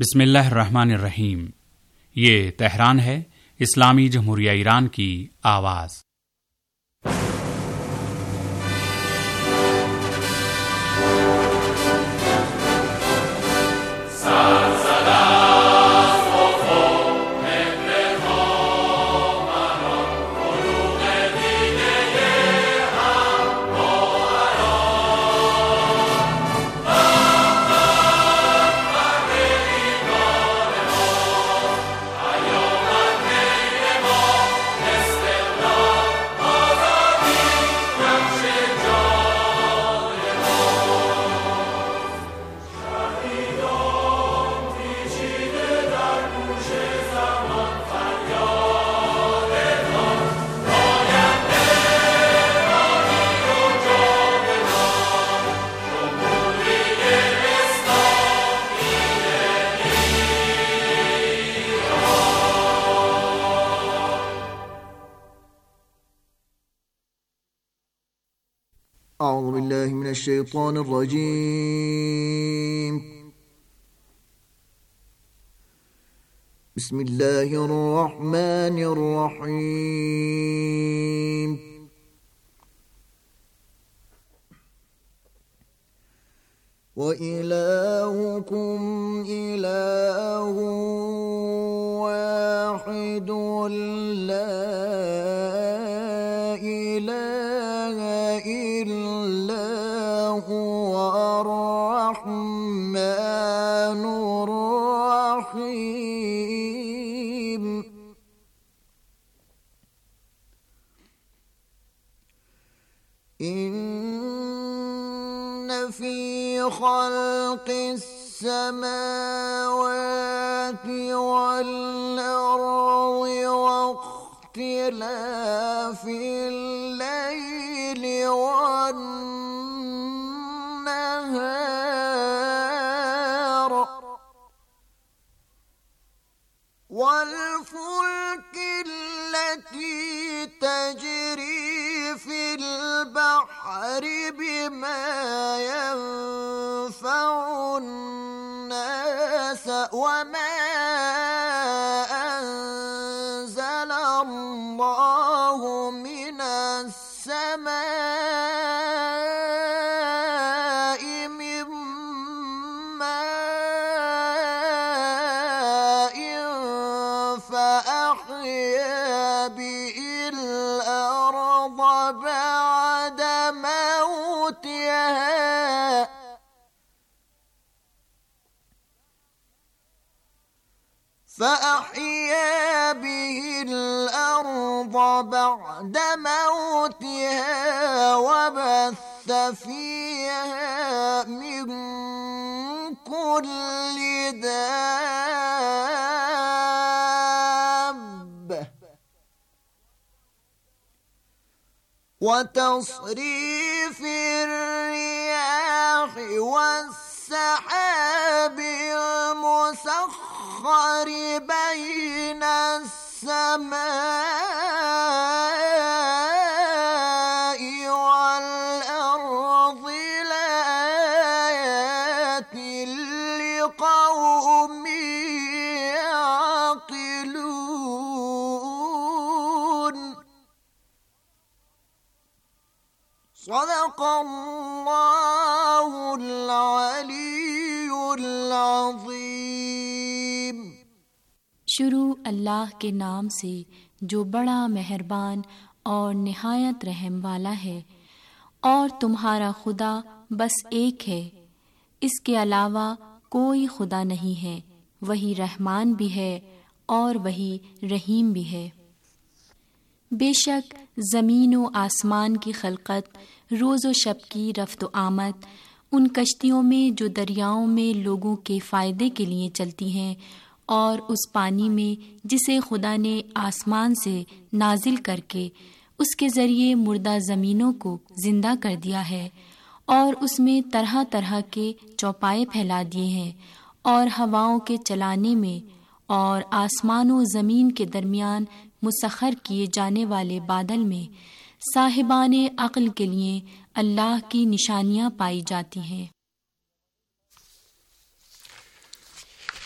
बिस्मिल्लाहिर्रहमानिर्रहीम। ये तेहरान है, इस्लामी जमहूरिया ईरान की आवाज़। أعوذ بالله من الشيطان الرجيم. بسم الله الرحمن الرحيم. وإلهكم إله واحد لا إله إلا هو الرحمن الرحيم. إن في خلق السماوات والأرض واختلاف الليل والنهار والفلك التي تجري في البحر بما ينفع الناس وما أنزل الله من السماء من ماء فأحيا به الأرض بعد موتها وبث فيها من كل دابة وتصريف الرياح والسحاب المسخر بين السماء والأرض لآيات لقوم يعقلون. صدق الله العلي العظيم. शुरू अल्लाह के नाम से जो बड़ा मेहरबान और निहायत रहम वाला है। और तुम्हारा खुदा बस एक है, इसके अलावा कोई खुदा नहीं है। वही रहमान भी है और वही रहीम भी है। बेशक ज़मीन व आसमान की खलकत, रोज़ व शब की रफ्त व आमद, उन कश्तियों में जो दरियाओं में लोगों के फ़ायदे के लिए चलती हैं, और उस पानी में जिसे खुदा ने आसमान से नाजिल करके उसके ज़रिए मुर्दा ज़मीनों को ज़िंदा कर दिया है, और उसमें तरह तरह के चौपाए फैला दिए हैं, और हवाओं के चलाने में और आसमान व ज़मीन के दरमियान मुसख्खर किए जाने वाले बादल में साहिबाने अक्ल के लिए अल्लाह की निशानियाँ पाई जाती हैं।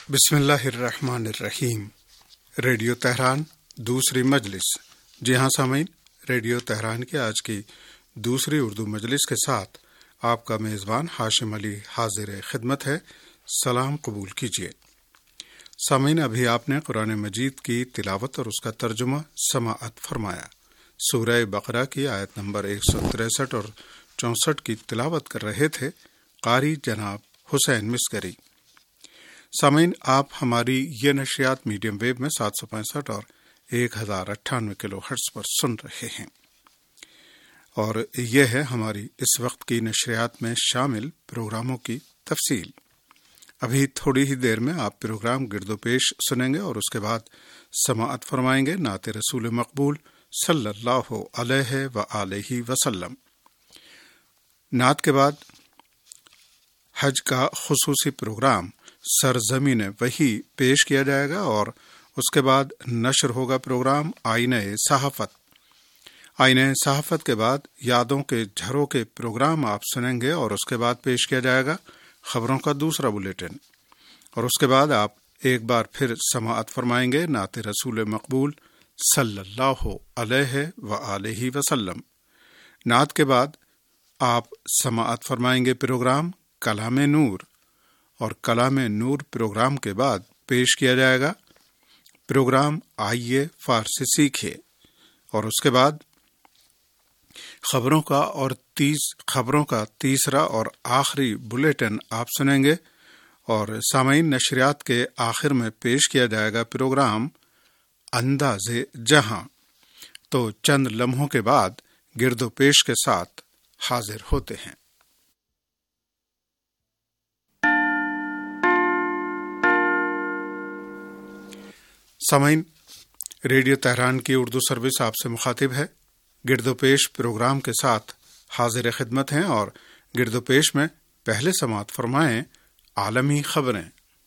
بسم اللہ الرحمن الرحیم۔ ریڈیو تہران دوسری مجلس۔ جی ہاں سامعین، ریڈیو تہران کی آج کی دوسری اردو مجلس کے ساتھ آپ کا میزبان ہاشم علی حاضر خدمت ہے۔ سلام قبول کیجیے۔ سامعین، ابھی آپ نے قرآن مجید کی تلاوت اور اس کا ترجمہ سماعت فرمایا۔ سورہ بقرہ کی آیت نمبر 163 اور 64 کی تلاوت کر رہے تھے قاری جناب حسین مسکری۔ سامعین، آپ ہماری یہ نشریات میڈیم ویو میں 765 اور 1098 کلو ہرٹز پر سن رہے ہیں، اور یہ ہے ہماری اس وقت کی نشریات میں شامل پروگراموں کی تفصیل۔ ابھی تھوڑی ہی دیر میں آپ پروگرام گرد و پیش سنیں گے اور اس کے بعد سماعت فرمائیں گے نعت رسول مقبول صلی اللہ علیہ وآلہ وسلم۔ نعت کے بعد حج کا خصوصی پروگرام سرزمین وحی پیش کیا جائے گا، اور اس کے بعد نشر ہوگا پروگرام آئینہ صحافت۔ آئینہ صحافت کے بعد یادوں کے جھروکے پروگرام آپ سنیں گے، اور اس کے بعد پیش کیا جائے گا خبروں کا دوسرا بلیٹن، اور اس کے بعد آپ ایک بار پھر سماعت فرمائیں گے نعت رسول مقبول صلی اللہ علیہ وآلہ وسلم۔ نعت کے بعد آپ سماعت فرمائیں گے پروگرام کلام نور، اور کلام نور پروگرام کے بعد پیش کیا جائے گا پروگرام آئیے فارسی سیکھیے، اور اس کے بعد خبروں کا تیسرا اور آخری بلیٹن آپ سنیں گے، اور سامعین نشریات کے آخر میں پیش کیا جائے گا پروگرام انداز جہاں۔ تو چند لمحوں کے بعد گرد و پیش کے ساتھ حاضر ہوتے ہیں۔ سامعین، ریڈیو تہران کی اردو سروس آپ سے مخاطب ہے۔ گرد و پیش پروگرام کے ساتھ حاضر خدمت ہیں، اور گرد و پیش میں پہلے سماعت فرمائیں عالمی خبریں۔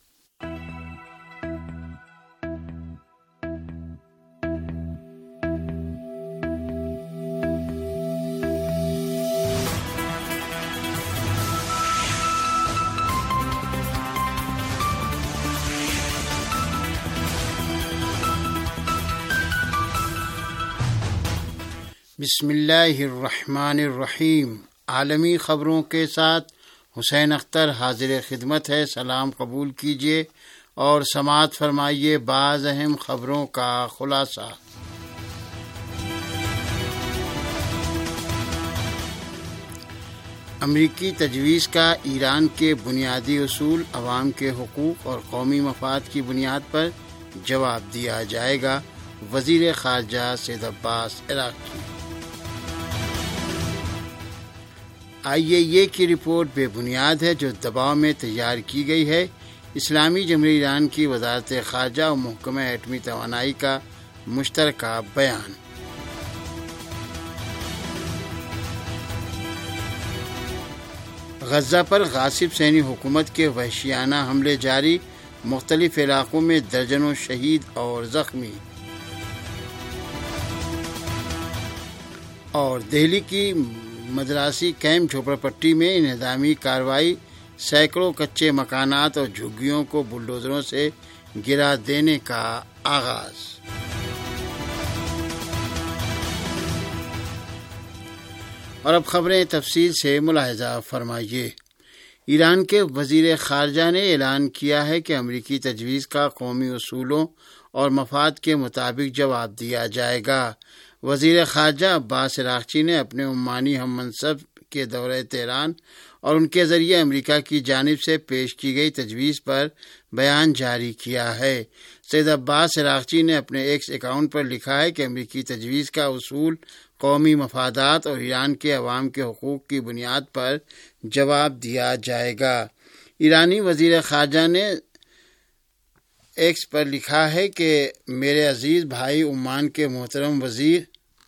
بسم اللہ الرحمن الرحیم۔ عالمی خبروں کے ساتھ حسین اختر حاضر خدمت ہے۔ سلام قبول کیجیے اور سماعت فرمائیے بعض اہم خبروں کا خلاصہ۔ امریکی تجویز کا ایران کے بنیادی اصول، عوام کے حقوق اور قومی مفاد کی بنیاد پر جواب دیا جائے گا، وزیر خارجہ سید عباس عراقی۔ IAEA کی رپورٹ بے بنیاد ہے جو دباؤ میں تیار کی گئی ہے۔ اسلامی جمہوریہ ایران کی وزارت خارجہ اور محکمہ ایٹمی توانائی کا مشترکہ بیان۔ غزہ پر غاصب صہیونی حکومت کے وحشیانہ حملے جاری، مختلف علاقوں میں درجنوں شہید اور زخمی۔ اور دہلی کی مدراسی کیمپ جھوپڑ پٹی میں انہدامی کارروائی، سینکڑوں کچے مکانات اور جھگیوں کو بلڈوزروں سے گرا دینے کا آغاز۔ اور اب خبریں تفصیل سے ملاحظہ فرمائیے۔ ایران کے وزیر خارجہ نے اعلان کیا ہے کہ امریکی تجویز کا قومی اصولوں اور مفاد کے مطابق جواب دیا جائے گا۔ وزیر خارجہ عباس عراقچی نے اپنے عمانی ہم منصب کے دورہ تہران اور ان کے ذریعے امریکہ کی جانب سے پیش کی گئی تجویز پر بیان جاری کیا ہے۔ سید عباس عراقچی نے اپنے ایکس اکاؤنٹ پر لکھا ہے کہ امریکی تجویز کا اصول، قومی مفادات اور ایران کے عوام کے حقوق کی بنیاد پر جواب دیا جائے گا۔ ایرانی وزیر خارجہ نے ایکس پر لکھا ہے کہ میرے عزیز بھائی عمان کے محترم وزیر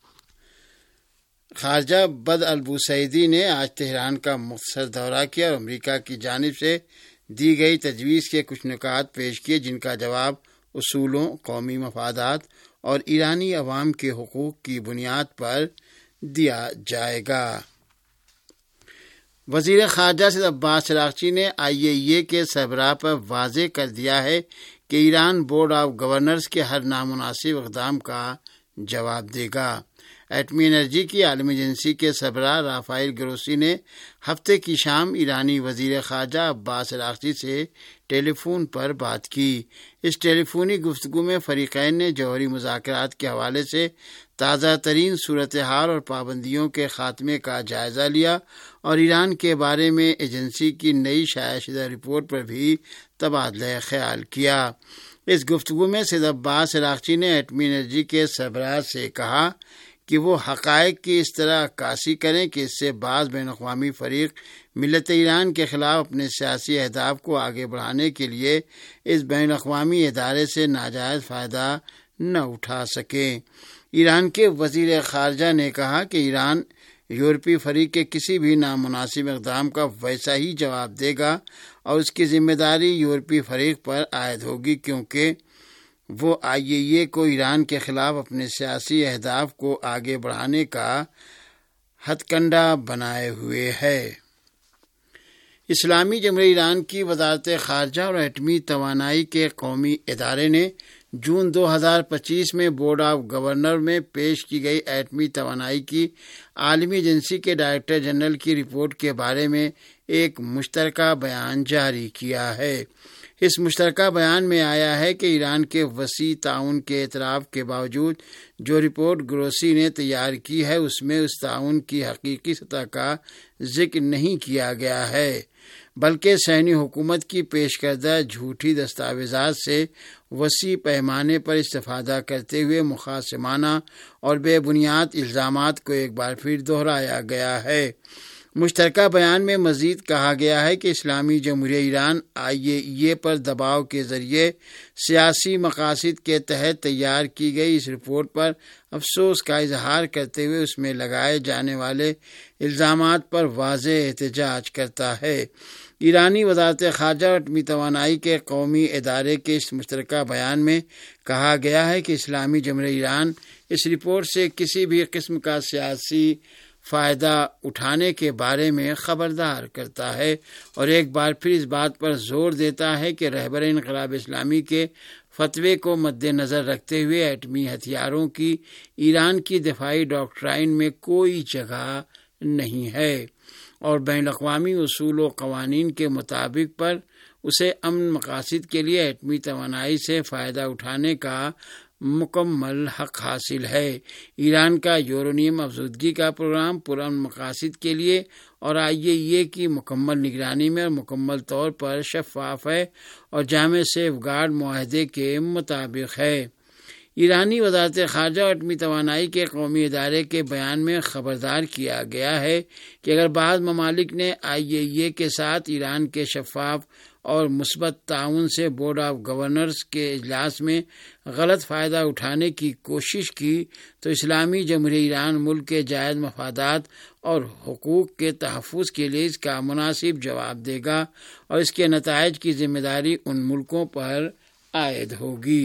خارجہ بدر البوسعیدی نے آج تہران کا مختصر دورہ کیا اور امریکہ کی جانب سے دی گئی تجویز کے کچھ نکات پیش کیے، جن کا جواب اصولوں، قومی مفادات اور ایرانی عوام کے حقوق کی بنیاد پر دیا جائے گا۔ وزیر خارجہ سید عباس چراغچی نے IAEA کے سربراہ پر واضح کر دیا ہے کہ ایران بورڈ آف گورنرز کے ہر نامناسب اقدام کا جواب دے گا۔ ایٹمی انرجی کی عالمی ایجنسی کے سربراہ رافائل گروسی نے ہفتے کی شام ایرانی وزیر خارجہ عباس چراغچی سے ٹیلی فون پر بات کی۔ اس ٹیلی فونی گفتگو میں فریقین نے جوہری مذاکرات کے حوالے سے تازہ ترین صورتحال اور پابندیوں کے خاتمے کا جائزہ لیا اور ایران کے بارے میں ایجنسی کی نئی شائع شدہ رپورٹ پر بھی تبادلہ خیال کیا۔ اس گفتگو میں سید عباس چراغچی نے ایٹمی انرجی کے سربراہ سے کہا کہ وہ حقائق کی اس طرح عکاسی کریں کہ اس سے بعض بین الاقوامی فریق ملت ایران کے خلاف اپنے سیاسی اہداف کو آگے بڑھانے کے لیے اس بین الاقوامی ادارے سے ناجائز فائدہ نہ اٹھا سکیں۔ ایران کے وزیر خارجہ نے کہا کہ ایران یورپی فریق کے کسی بھی نامناسب اقدام کا ویسا ہی جواب دے گا اور اس کی ذمہ داری یورپی فریق پر عائد ہوگی، کیونکہ وہ IAEA کو ایران کے خلاف اپنے سیاسی اہداف کو آگے بڑھانے کا ہتھ کنڈا بنائے ہوئے ہے۔ اسلامی جمہوریہ ایران کی وزارت خارجہ اور ایٹمی توانائی کے قومی ادارے نے جون 2025 میں بورڈ آف گورنر میں پیش کی گئی ایٹمی توانائی کی عالمی ایجنسی کے ڈائریکٹر جنرل کی رپورٹ کے بارے میں ایک مشترکہ بیان جاری کیا ہے۔ اس مشترکہ بیان میں آیا ہے کہ ایران کے وسیع تعاون کے اعتراف کے باوجود جو رپورٹ گروسی نے تیار کی ہے اس میں اس تعاون کی حقیقی سطح کا ذکر نہیں کیا گیا ہے، بلکہ صہیونی حکومت کی پیش کردہ جھوٹی دستاویزات سے وسیع پیمانے پر استفادہ کرتے ہوئے مخاصمانہ اور بے بنیاد الزامات کو ایک بار پھر دہرایا گیا ہے۔ مشترکہ بیان میں مزید کہا گیا ہے کہ اسلامی جمہوریہ ایران IAEA پر دباؤ کے ذریعے سیاسی مقاصد کے تحت تیار کی گئی اس رپورٹ پر افسوس کا اظہار کرتے ہوئے اس میں لگائے جانے والے الزامات پر واضح احتجاج کرتا ہے۔ ایرانی وزارت خارجہ اور ایٹمی توانائی کے قومی ادارے کے اس مشترکہ بیان میں کہا گیا ہے کہ اسلامی جمہوریہ ایران اس رپورٹ سے کسی بھی قسم کا سیاسی فائدہ اٹھانے کے بارے میں خبردار کرتا ہے اور ایک بار پھر اس بات پر زور دیتا ہے کہ رہبر انقلاب اسلامی کے فتوے کو مد نظر رکھتے ہوئے ایٹمی ہتھیاروں کی ایران کی دفاعی ڈاکٹرائن میں کوئی جگہ نہیں ہے اور بین الاقوامی اصول و قوانین کے مطابق پر اسے امن مقاصد کے لیے ایٹمی توانائی سے فائدہ اٹھانے کا مکمل حق حاصل ہے۔ ایران کا یورینیم افزودگی کا پروگرام پرامن مقاصد کے لیے اور IAEA کی مکمل نگرانی میں اور مکمل طور پر شفاف ہے اور جامع سیف گارڈ معاہدے کے مطابق ہے۔ ایرانی وزارت خارجہ اور ایٹمی توانائی کے قومی ادارے کے بیان میں خبردار کیا گیا ہے کہ اگر بعض ممالک نے IAEA کے ساتھ ایران کے شفاف اور مثبت تعاون سے بورڈ آف گورنرز کے اجلاس میں غلط فائدہ اٹھانے کی کوشش کی تو اسلامی جمہوریہ ایران ملک کے جائز مفادات اور حقوق کے تحفظ کے لیے اس کا مناسب جواب دے گا اور اس کے نتائج کی ذمہ داری ان ملکوں پر عائد ہوگی۔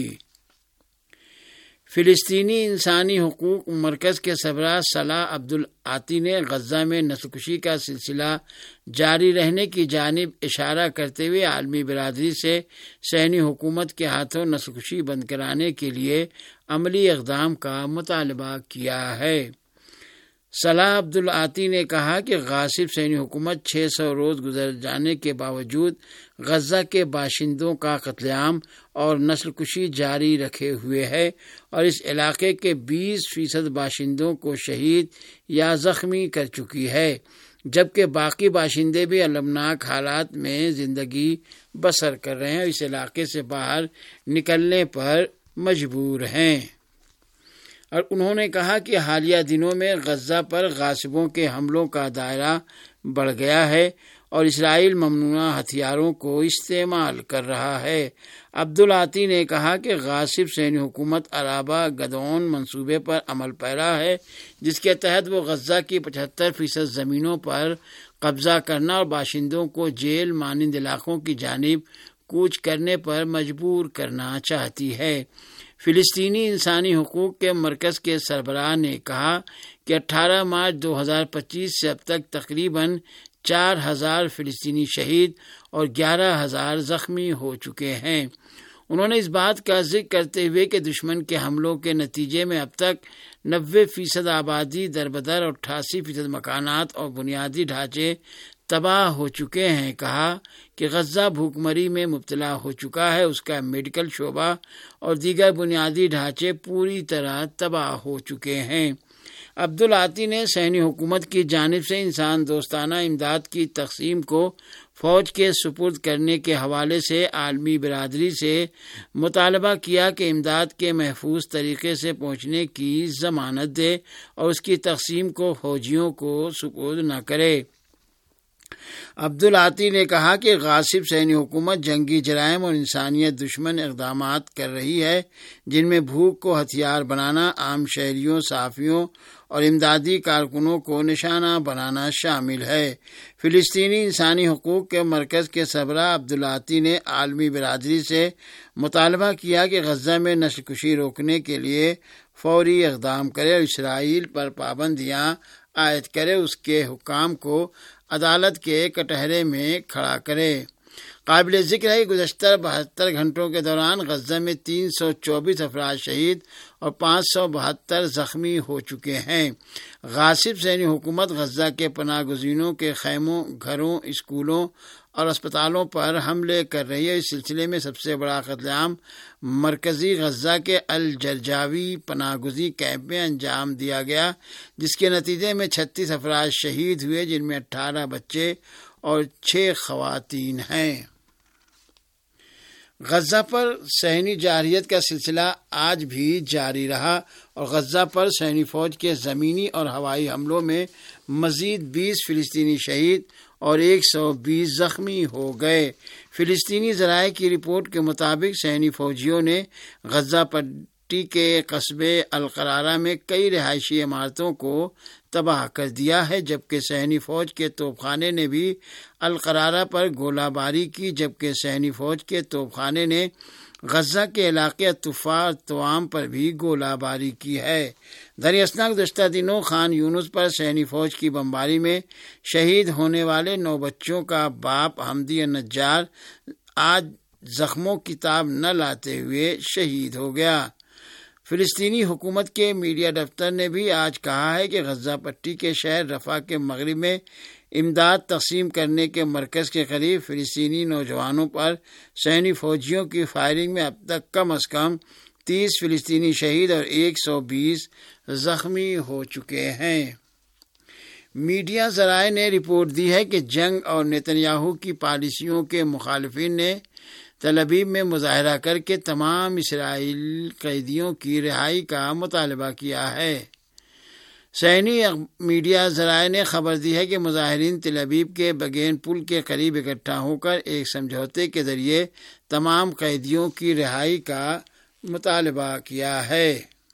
فلسطینی انسانی حقوق مرکز کے سربراہ صلاح عبدالعاطی نے غزہ میں نسل کشی کا سلسلہ جاری رہنے کی جانب اشارہ کرتے ہوئے عالمی برادری سے صہیونی حکومت کے ہاتھوں نسل کشی بند کرانے کے لیے عملی اقدام کا مطالبہ کیا ہے۔ صلاح عبدالعاطی نے کہا کہ غاصب صہیونی حکومت 600 روز گزر جانے کے باوجود غزہ کے باشندوں کا قتل عام اور نسل کشی جاری رکھے ہوئے ہے اور اس علاقے کے 20% باشندوں کو شہید یا زخمی کر چکی ہے، جبکہ باقی باشندے بھی المناک حالات میں زندگی بسر کر رہے ہیں اور اس علاقے سے باہر نکلنے پر مجبور ہیں۔ اور انہوں نے کہا کہ حالیہ دنوں میں غزہ پر غاصبوں کے حملوں کا دائرہ بڑھ گیا ہے اور اسرائیل ممنوعہ ہتھیاروں کو استعمال کر رہا ہے۔ عبدالعاطی نے کہا کہ غاصب صہیونی حکومت عرابہ گدعون منصوبے پر عمل پیرا ہے، جس کے تحت وہ غزہ کی 75% زمینوں پر قبضہ کرنا اور باشندوں کو جیل مانند علاقوں کی جانب کوچ کرنے پر مجبور کرنا چاہتی ہے۔ فلسطینی انسانی حقوق کے مرکز کے سربراہ نے کہا کہ 18 مارچ 2025 سے اب تک تقریباً 4,000 فلسطینی شہید اور 11,000 زخمی ہو چکے ہیں۔ انہوں نے اس بات کا ذکر کرتے ہوئے کہ دشمن کے حملوں کے نتیجے میں اب تک 90% آبادی دربدر اور 88% مکانات اور بنیادی ڈھانچے تباہ ہو چکے ہیں، کہا کہ غزہ بھوک مری میں مبتلا ہو چکا ہے، اس کا میڈیکل شعبہ اور دیگر بنیادی ڈھانچے پوری طرح تباہ ہو چکے ہیں۔ عبدالعاطی نے صہیونی حکومت کی جانب سے انسان دوستانہ امداد کی تقسیم کو فوج کے سپرد کرنے کے حوالے سے عالمی برادری سے مطالبہ کیا کہ امداد کے محفوظ طریقے سے پہنچنے کی ضمانت دے اور اس کی تقسیم کو فوجیوں کو سپرد نہ کرے۔ عبدالعاطی نے کہا کہ غاصب صہیونی حکومت جنگی جرائم اور انسانیت دشمن اقدامات کر رہی ہے، جن میں بھوک کو ہتھیار بنانا، عام شہریوں، صحافیوں اور امدادی کارکنوں کو نشانہ بنانا شامل ہے۔ فلسطینی انسانی حقوق کے مرکز کے سربراہ عبدالعاطی نے عالمی برادری سے مطالبہ کیا کہ غزہ میں نسل کشی روکنے کے لیے فوری اقدام کرے اور اسرائیل پر پابندیاں عائد کرے، اس کے حکام کو عدالت کے کٹہرے میں کھڑا کرے۔ قابل ذکر ہے کہ گزشتہ 72 گھنٹوں کے دوران غزہ میں 324 افراد شہید اور 572 زخمی ہو چکے ہیں۔ غاصب صہیونی حکومت غزہ کے پناہ گزینوں کے خیموں، گھروں، اسکولوں اور اسپتالوں پر حملے کر رہی ہے۔ اس سلسلے میں سب سے بڑا قتل عام مرکزی غزہ کے الجرجاوی پناہ گزین کیمپ میں انجام دیا گیا، جس کے نتیجے میں 36 افراد شہید ہوئے، جن میں 18 بچے اور 6 خواتین ہیں۔ غزہ پر صہیونی جارحیت کا سلسلہ آج بھی جاری رہا اور غزہ پر صہیونی فوج کے زمینی اور ہوائی حملوں میں مزید 20 فلسطینی شہید اور 120 زخمی ہو گئے۔ فلسطینی ذرائع کی رپورٹ کے مطابق صہیونی فوجیوں نے غزہ پٹی کے قصبے القرارہ میں کئی رہائشی عمارتوں کو تباہ کر دیا ہے، جبکہ صہیونی فوج کے توپ خانے نے بھی القرارہ پر گولہ باری کی، جبکہ صہیونی فوج کے توپ خانے نے غزہ کے علاقے الطفا اور توام پر بھی گولہ باری کی ہے۔ دریں اثنا گزشتہ دنوں خان یونس پر صہیونی فوج کی بمباری میں شہید ہونے والے 9 بچوں کا باپ حمدی النجار آج زخموں کی تاب نہ لاتے ہوئے شہید ہو گیا۔ فلسطینی حکومت کے میڈیا دفتر نے بھی آج کہا ہے کہ غزہ پٹی کے شہر رفح کے مغرب میں امداد تقسیم کرنے کے مرکز کے قریب فلسطینی نوجوانوں پر صہیونی فوجیوں کی فائرنگ میں اب تک کم از کم 30 فلسطینی شہید اور 120 زخمی ہو چکے ہیں۔ میڈیا ذرائع نے رپورٹ دی ہے کہ جنگ اور نیتنیاہو کی پالیسیوں کے مخالفین نے تل ابیب میں مظاہرہ کر کے تمام اسرائیلی قیدیوں کی رہائی کا مطالبہ کیا ہے۔ صہیونی میڈیا ذرائع نے خبر دی ہے کہ مظاہرین تل ابیب کے بگین پل کے قریب اکٹھا ہو کر ایک سمجھوتے کے ذریعے تمام قیدیوں کی رہائی کا مطالبہ کیا ہے۔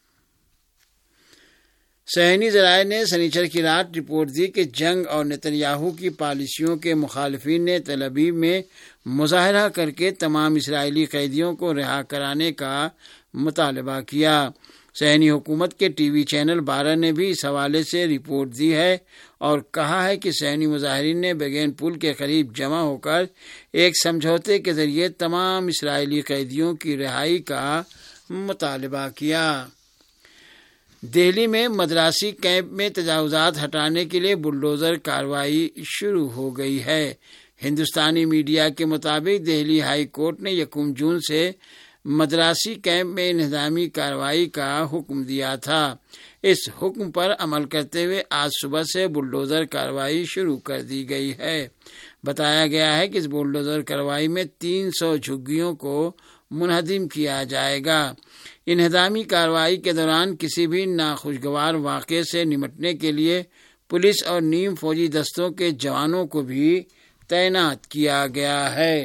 صہیونی ذرائع نے سنیچر کی رات رپورٹ دی کہ جنگ اور نیتنیاہو کی پالیسیوں کے مخالفین نے تل ابیب میں مظاہرہ کر کے تمام اسرائیلی قیدیوں کو رہا کرانے کا مطالبہ کیا۔ صہیونی حکومت کے ٹی وی چینل 12 نے بھی اس حوالے سے رپورٹ دی ہے اور کہا ہے کہ صہیونی مظاہرین نے بیگین پل کے قریب جمع ہو کر ایک سمجھوتے کے ذریعے تمام اسرائیلی قیدیوں کی رہائی کا مطالبہ کیا۔ دہلی میں مدراسی کیمپ میں تجاوزات ہٹانے کے لیے بلڈوزر کارروائی شروع ہو گئی ہے۔ ہندوستانی میڈیا کے مطابق دہلی ہائی کورٹ نے 1 جون سے مدراسی کیمپ میں انہدامی کارروائی کا حکم دیا تھا۔ اس حکم پر عمل کرتے ہوئے آج صبح سے بلڈوزر کارروائی شروع کر دی گئی ہے۔ بتایا گیا ہے کہ اس بلڈوزر کارروائی میں 300 جھگیوں کو منہدم کیا جائے گا۔ انہدامی کارروائی کے دوران کسی بھی ناخوشگوار واقعے سے نمٹنے کے لیے پولیس اور نیم فوجی دستوں کے جوانوں کو بھی تعینات کیا گیا ہے۔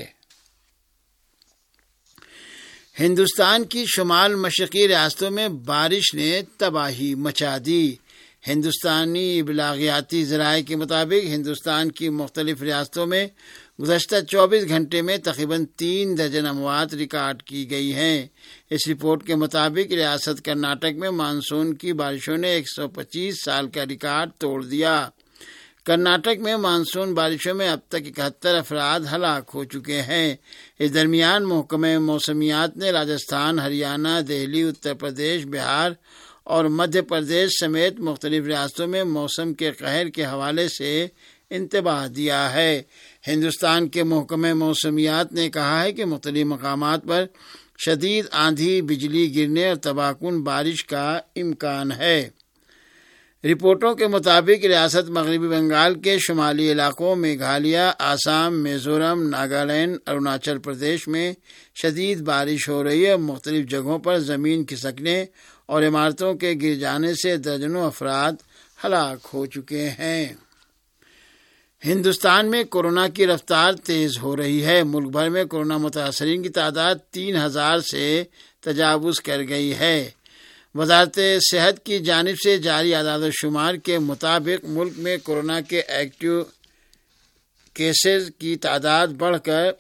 ہندوستان کی شمال مشرقی ریاستوں میں بارش نے تباہی مچا دی۔ ہندوستانی ابلاغیاتی ذرائع کے مطابق ہندوستان کی مختلف ریاستوں میں گزشتہ 24 گھنٹے میں تقریباً 3 درجن اموات ریکارڈ کی گئی ہیں۔ اس رپورٹ کے مطابق ریاست کرناٹک میں مانسون کی بارشوں نے 125 سال کا ریکارڈ توڑ دیا۔ کرناٹک میں مانسون بارشوں میں اب تک 71 افراد ہلاک ہو چکے ہیں۔ اس درمیان محکمہ موسمیات نے راجستھان، ہریانہ، دہلی، اتر پردیش، بہار اور مدھیہ پردیش سمیت مختلف ریاستوں میں موسم کے قہر کے حوالے سے انتباہ دیا ہے۔ ہندوستان کے محکمہ موسمیات نے کہا ہے کہ مختلف مقامات پر شدید آندھی، بجلی گرنے اور تباہ کن بارش کا امکان ہے۔ رپورٹوں کے مطابق ریاست مغربی بنگال کے شمالی علاقوں میگھالیہ، آسام، میزورم، ناگالینڈ، اروناچل پردیش میں شدید بارش ہو رہی ہے اور مختلف جگہوں پر زمین کھسکنے اور عمارتوں کے گر جانے سے درجنوں افراد ہلاک ہو چکے ہیں۔ ہندوستان میں کورونا کی رفتار تیز ہو رہی ہے۔ ملک بھر میں کورونا متاثرین کی تعداد 3000 سے تجاوز کر گئی ہے۔ وزارت صحت کی جانب سے جاری اعداد و شمار کے مطابق ملک میں کورونا کے ایکٹیو کیسز کی تعداد بڑھ کر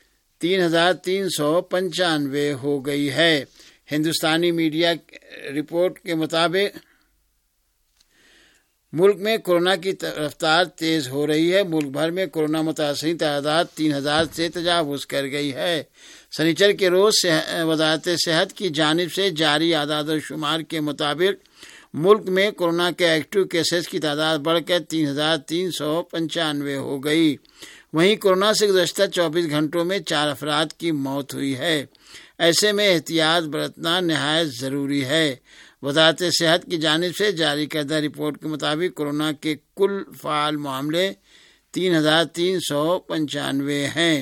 3395 ہو گئی ہے۔ ہندوستانی میڈیا رپورٹ کے مطابق ملک میں کورونا کی رفتار تیز ہو رہی ہے۔ ملک بھر میں کورونا متاثرین تعداد 3000 سے تجاوز کر گئی ہے۔ سنیچر کے روز وزارت صحت کی جانب سے جاری اعداد و شمار کے مطابق ملک میں کورونا کے ایکٹیو کیسز کی تعداد بڑھ کر 3395 ہو گئی۔ وہیں کورونا سے گزشتہ 24 گھنٹوں میں 4 افراد کی موت ہوئی ہے۔ ایسے میں احتیاط برتنا نہایت ضروری ہے۔ وزارت صحت کی جانب سے جاری کردہ رپورٹ کے مطابق کورونا کے کل فعال معاملے 3395 ہیں۔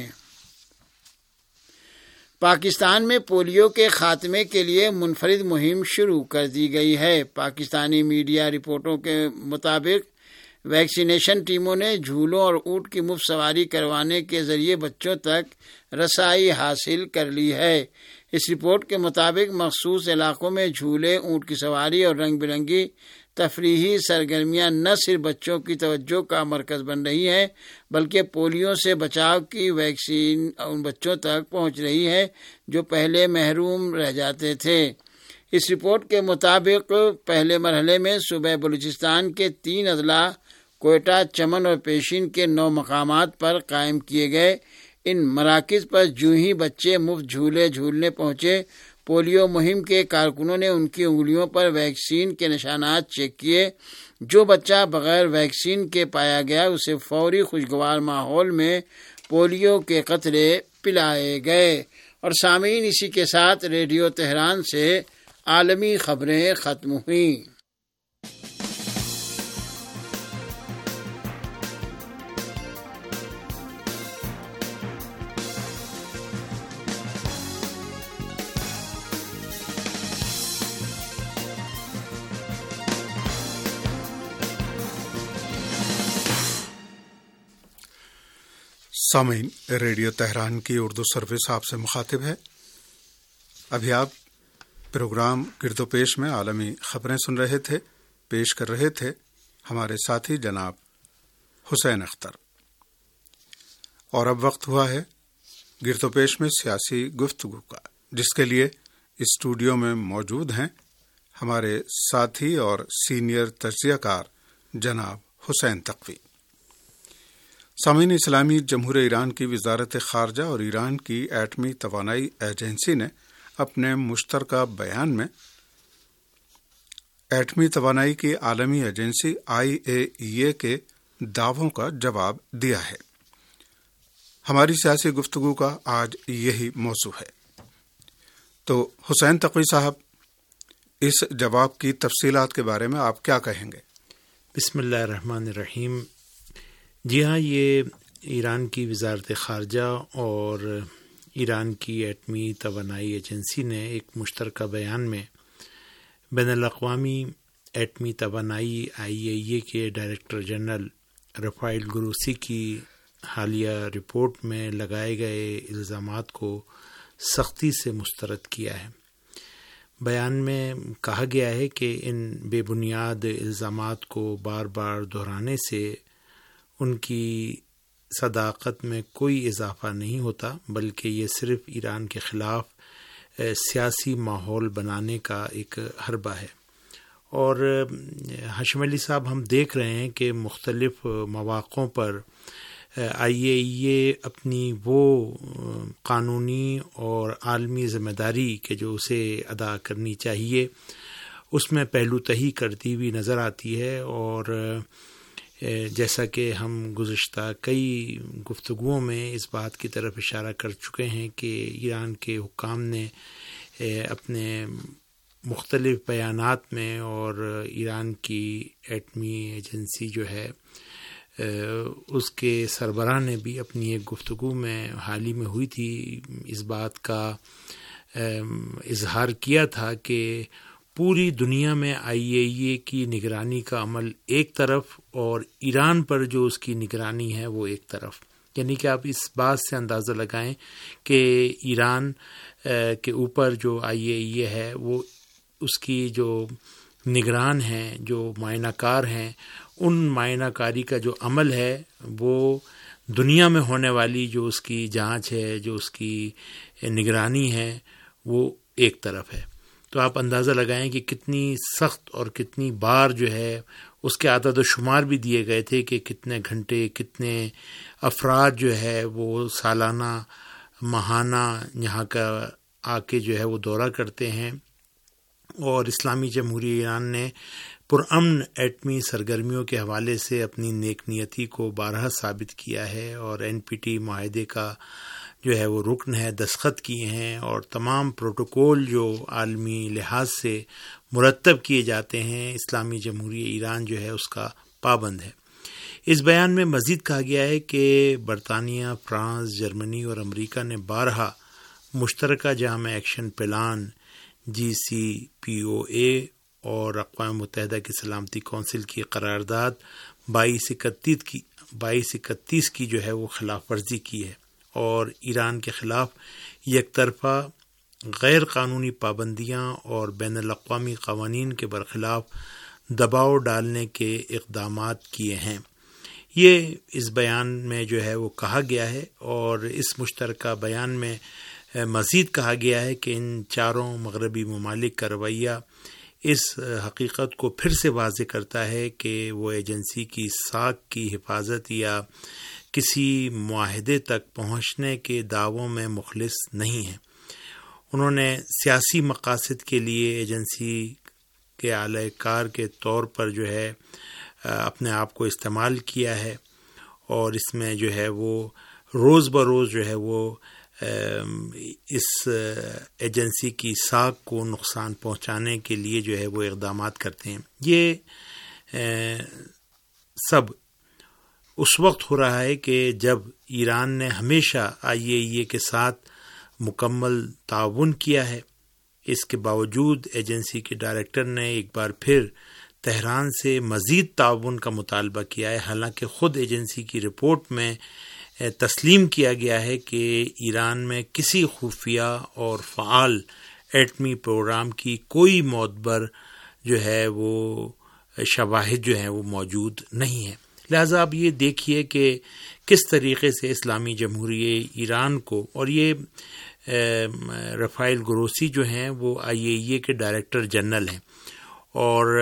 پاکستان میں پولیو کے خاتمے کے لیے منفرد مہم شروع کر دی گئی ہے۔ پاکستانی میڈیا رپورٹوں کے مطابق ویکسینیشن ٹیموں نے جھولوں اور اونٹ کی مفت سواری کروانے کے ذریعے بچوں تک رسائی حاصل کر لی ہے۔ اس رپورٹ کے مطابق مخصوص علاقوں میں جھولے، اونٹ کی سواری اور رنگ برنگی تفریحی سرگرمیاں نہ صرف بچوں کی توجہ کا مرکز بن رہی ہیں بلکہ پولیو سے بچاؤ کی ویکسین ان بچوں تک پہنچ رہی ہے جو پہلے محروم رہ جاتے تھے۔ اس رپورٹ کے مطابق پہلے مرحلے میں صوبہ بلوچستان کے 3 اضلاع کوئٹہ، چمن اور پیشین کے 9 مقامات پر قائم کیے گئے ان مراکز پر جو ہی بچے مفت جھولے جھولنے پہنچے، پولیو مہم کے کارکنوں نے ان کی انگلیوں پر ویکسین کے نشانات چیک کیے۔ جو بچہ بغیر ویکسین کے پایا گیا اسے فوری خوشگوار ماحول میں پولیو کے قطرے پلائے گئے۔ اور سامعین، اسی کے ساتھ ریڈیو تہران سے عالمی خبریں ختم ہوئیں۔ سامعین، ریڈیو تہران کی اردو سروس آپ سے مخاطب ہے۔ ابھی آپ پروگرام گرد و پیش میں عالمی خبریں سن رہے تھے۔ پیش کر رہے تھے ہمارے ساتھی جناب حسین اختر۔ اور اب وقت ہوا ہے گرد و پیش میں سیاسی گفتگو کا، جس کے لیے اسٹوڈیو میں موجود ہیں ہمارے ساتھی اور سینئر تجزیہ کار جناب حسین تقوی۔ سامعین، اسلامی جمہوریہ ایران کی وزارت خارجہ اور ایران کی ایٹمی توانائی ایجنسی نے اپنے مشترکہ بیان میں ایٹمی توانائی کی عالمی ایجنسی IAEA کے دعووں کا جواب دیا ہے۔ ہماری سیاسی گفتگو کا آج یہی موضوع ہے۔ تو حسین تقوی صاحب، اس جواب کی تفصیلات کے بارے میں آپ کیا کہیں گے؟ بسم اللہ الرحمن الرحیم۔ جی ہاں، یہ ایران کی وزارت خارجہ اور ایران کی ایٹمی توانائی ایجنسی نے ایک مشترکہ بیان میں بین الاقوامی ایٹمی توانائی IAEA کے ڈائریکٹر جنرل رافائل گروسی کی حالیہ رپورٹ میں لگائے گئے الزامات کو سختی سے مسترد کیا ہے۔ بیان میں کہا گیا ہے کہ ان بے بنیاد الزامات کو بار بار دہرانے سے ان کی صداقت میں کوئی اضافہ نہیں ہوتا، بلکہ یہ صرف ایران کے خلاف سیاسی ماحول بنانے کا ایک حربہ ہے۔ اور ہاشم علی صاحب، ہم دیکھ رہے ہیں کہ مختلف مواقعوں پر IAEA اپنی وہ قانونی اور عالمی ذمہ داری کہ جو اسے ادا کرنی چاہیے اس میں پہلو تہی کرتی ہوئی نظر آتی ہے. اور جیسا کہ ہم گزشتہ کئی گفتگوؤں میں اس بات کی طرف اشارہ کر چکے ہیں کہ ایران کے حکام نے اپنے مختلف بیانات میں، اور ایران کی ایٹمی ایجنسی جو ہے اس کے سربراہ نے بھی اپنی ایک گفتگو میں حال ہی میں ہوئی تھی اس بات کا اظہار کیا تھا کہ پوری دنیا میں IAEA کی نگرانی کا عمل ایک طرف اور ایران پر جو اس کی نگرانی ہے وہ ایک طرف. یعنی کہ آپ اس بات سے اندازہ لگائیں کہ ایران کے اوپر جو IAEA ہے وہ اس کی جو نگران ہیں، جو معائنہ کار ہیں، ان معائنہ کاری کا جو عمل ہے وہ دنیا میں ہونے والی جو اس کی جانچ ہے، جو اس کی نگرانی ہے، وہ ایک طرف ہے. تو آپ اندازہ لگائیں کہ کتنی سخت اور کتنی بار جو ہے اس کے اعداد و شمار بھی دیے گئے تھے کہ کتنے گھنٹے، کتنے افراد جو ہے وہ سالانہ ماہانہ یہاں کا آ کے جو ہے وہ دورہ کرتے ہیں. اور اسلامی جمہوریہ ایران نے پرامن ایٹمی سرگرمیوں کے حوالے سے اپنی نیک نیتی کو بارہا ثابت کیا ہے، اور NPT معاہدے کا جو ہے وہ رکن ہے، دستخط کیے ہیں، اور تمام پروٹوکول جو عالمی لحاظ سے مرتب کیے جاتے ہیں اسلامی جمہوریہ ایران جو ہے اس کا پابند ہے. اس بیان میں مزید کہا گیا ہے کہ برطانیہ، فرانس، جرمنی اور امریکہ نے بارہا مشترکہ جامع ایکشن پلان JCPOA اور اقوام متحدہ کی سلامتی کونسل کی قرارداد 2231 کی جو ہے وہ خلاف ورزی کی ہے، اور ایران کے خلاف یک طرفہ غیر قانونی پابندیاں اور بین الاقوامی قوانین کے برخلاف دباؤ ڈالنے کے اقدامات کیے ہیں. یہ اس بیان میں جو ہے وہ کہا گیا ہے، اور اس مشترکہ بیان میں مزید کہا گیا ہے کہ ان چاروں مغربی ممالک کا رویہ اس حقیقت کو پھر سے واضح کرتا ہے کہ وہ ایجنسی کی ساکھ کی حفاظت یا کسی معاہدے تک پہنچنے کے دعووں میں مخلص نہیں ہیں. انہوں نے سیاسی مقاصد کے لیے ایجنسی کے اعلی کار کے طور پر جو ہے اپنے آپ کو استعمال کیا ہے، اور اس میں جو ہے وہ روز بروز جو ہے وہ اس ایجنسی کی ساکھ کو نقصان پہنچانے کے لیے جو ہے وہ اقدامات کرتے ہیں. یہ سب اس وقت ہو رہا ہے کہ جب ایران نے ہمیشہ IAEA کے ساتھ مکمل تعاون کیا ہے. اس کے باوجود ایجنسی کے ڈائریکٹر نے ایک بار پھر تہران سے مزید تعاون کا مطالبہ کیا ہے، حالانکہ خود ایجنسی کی رپورٹ میں تسلیم کیا گیا ہے کہ ایران میں کسی خفیہ اور فعال ایٹمی پروگرام کی کوئی معتبر جو ہے وہ شواہد جو ہیں وہ موجود نہیں ہیں. لہٰذا آپ یہ دیکھیے کہ کس طریقے سے اسلامی جمہوریہ ایران کو، اور یہ رفائل گروسی جو ہیں وہ IAEA کے ڈائریکٹر جنرل ہیں، اور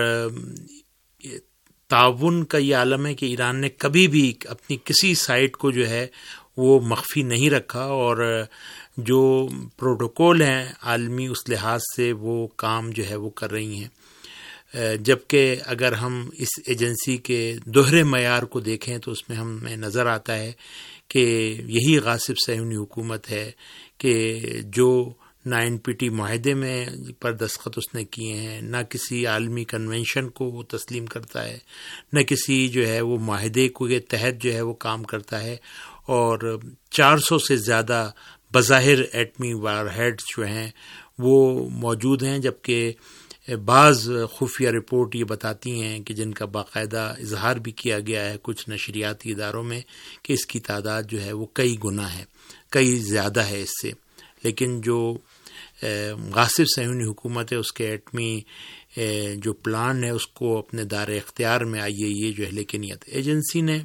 تعاون کا یہ عالم ہے کہ ایران نے کبھی بھی اپنی کسی سائٹ کو جو ہے وہ مخفی نہیں رکھا، اور جو پروٹوکول ہیں عالمی اس لحاظ سے وہ کام جو ہے وہ کر رہی ہیں. جبکہ اگر ہم اس ایجنسی کے دوہرے معیار کو دیکھیں تو اس میں ہمیں نظر آتا ہے کہ یہی غاصب صہیونی حکومت ہے کہ جو نہ NPT معاہدے میں پر دستخط اس نے کیے ہیں، نہ کسی عالمی کنونشن کو وہ تسلیم کرتا ہے، نہ کسی جو ہے وہ معاہدے کے تحت جو ہے وہ کام کرتا ہے، اور 400 سے زیادہ بظاہر ایٹمی وار ہیڈز جو ہیں وہ موجود ہیں، جبکہ بعض خفیہ رپورٹ یہ بتاتی ہیں کہ جن کا باقاعدہ اظہار بھی کیا گیا ہے کچھ نشریاتی اداروں میں کہ اس کی تعداد جو ہے وہ کئی گنا ہے، کئی زیادہ ہے اس سے. لیکن جو غاصب صہیونی حکومت ہے اس کے ایٹمی جو پلان ہے اس کو اپنے دائر اختیار میں IAEA جو ہے لے کے نہیں آتے. ایجنسی نے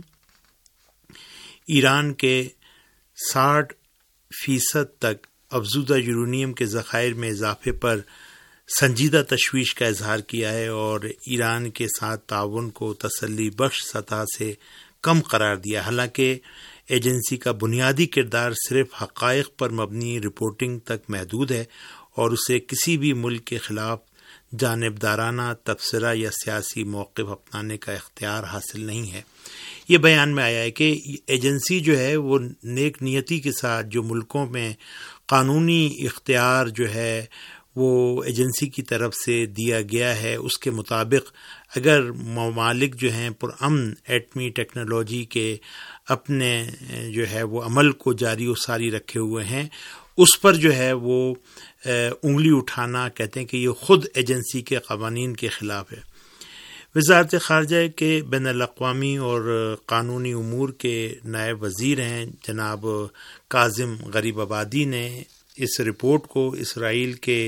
ایران کے 60% تک افزودہ یورینیم کے ذخائر میں اضافے پر سنجیدہ تشویش کا اظہار کیا ہے اور ایران کے ساتھ تعاون کو تسلی بخش سطح سے کم قرار دیا. حالانکہ ایجنسی کا بنیادی کردار صرف حقائق پر مبنی رپورٹنگ تک محدود ہے اور اسے کسی بھی ملک کے خلاف جانبدارانہ تبصرہ یا سیاسی موقف اپنانے کا اختیار حاصل نہیں ہے. یہ بیان میں آیا ہے کہ ایجنسی جو ہے وہ نیک نیتی کے ساتھ جو ملکوں میں قانونی اختیار جو ہے وہ ایجنسی کی طرف سے دیا گیا ہے اس کے مطابق اگر ممالک جو ہیں پرامن ایٹمی ٹیکنالوجی کے اپنے جو ہے وہ عمل کو جاری و ساری رکھے ہوئے ہیں اس پر جو ہے وہ انگلی اٹھانا کہتے ہیں کہ یہ خود ایجنسی کے قوانین کے خلاف ہے. وزارت خارجہ کے بین الاقوامی اور قانونی امور کے نائب وزیر ہیں جناب کاظم غریب آبادی نے اس رپورٹ کو اسرائیل کے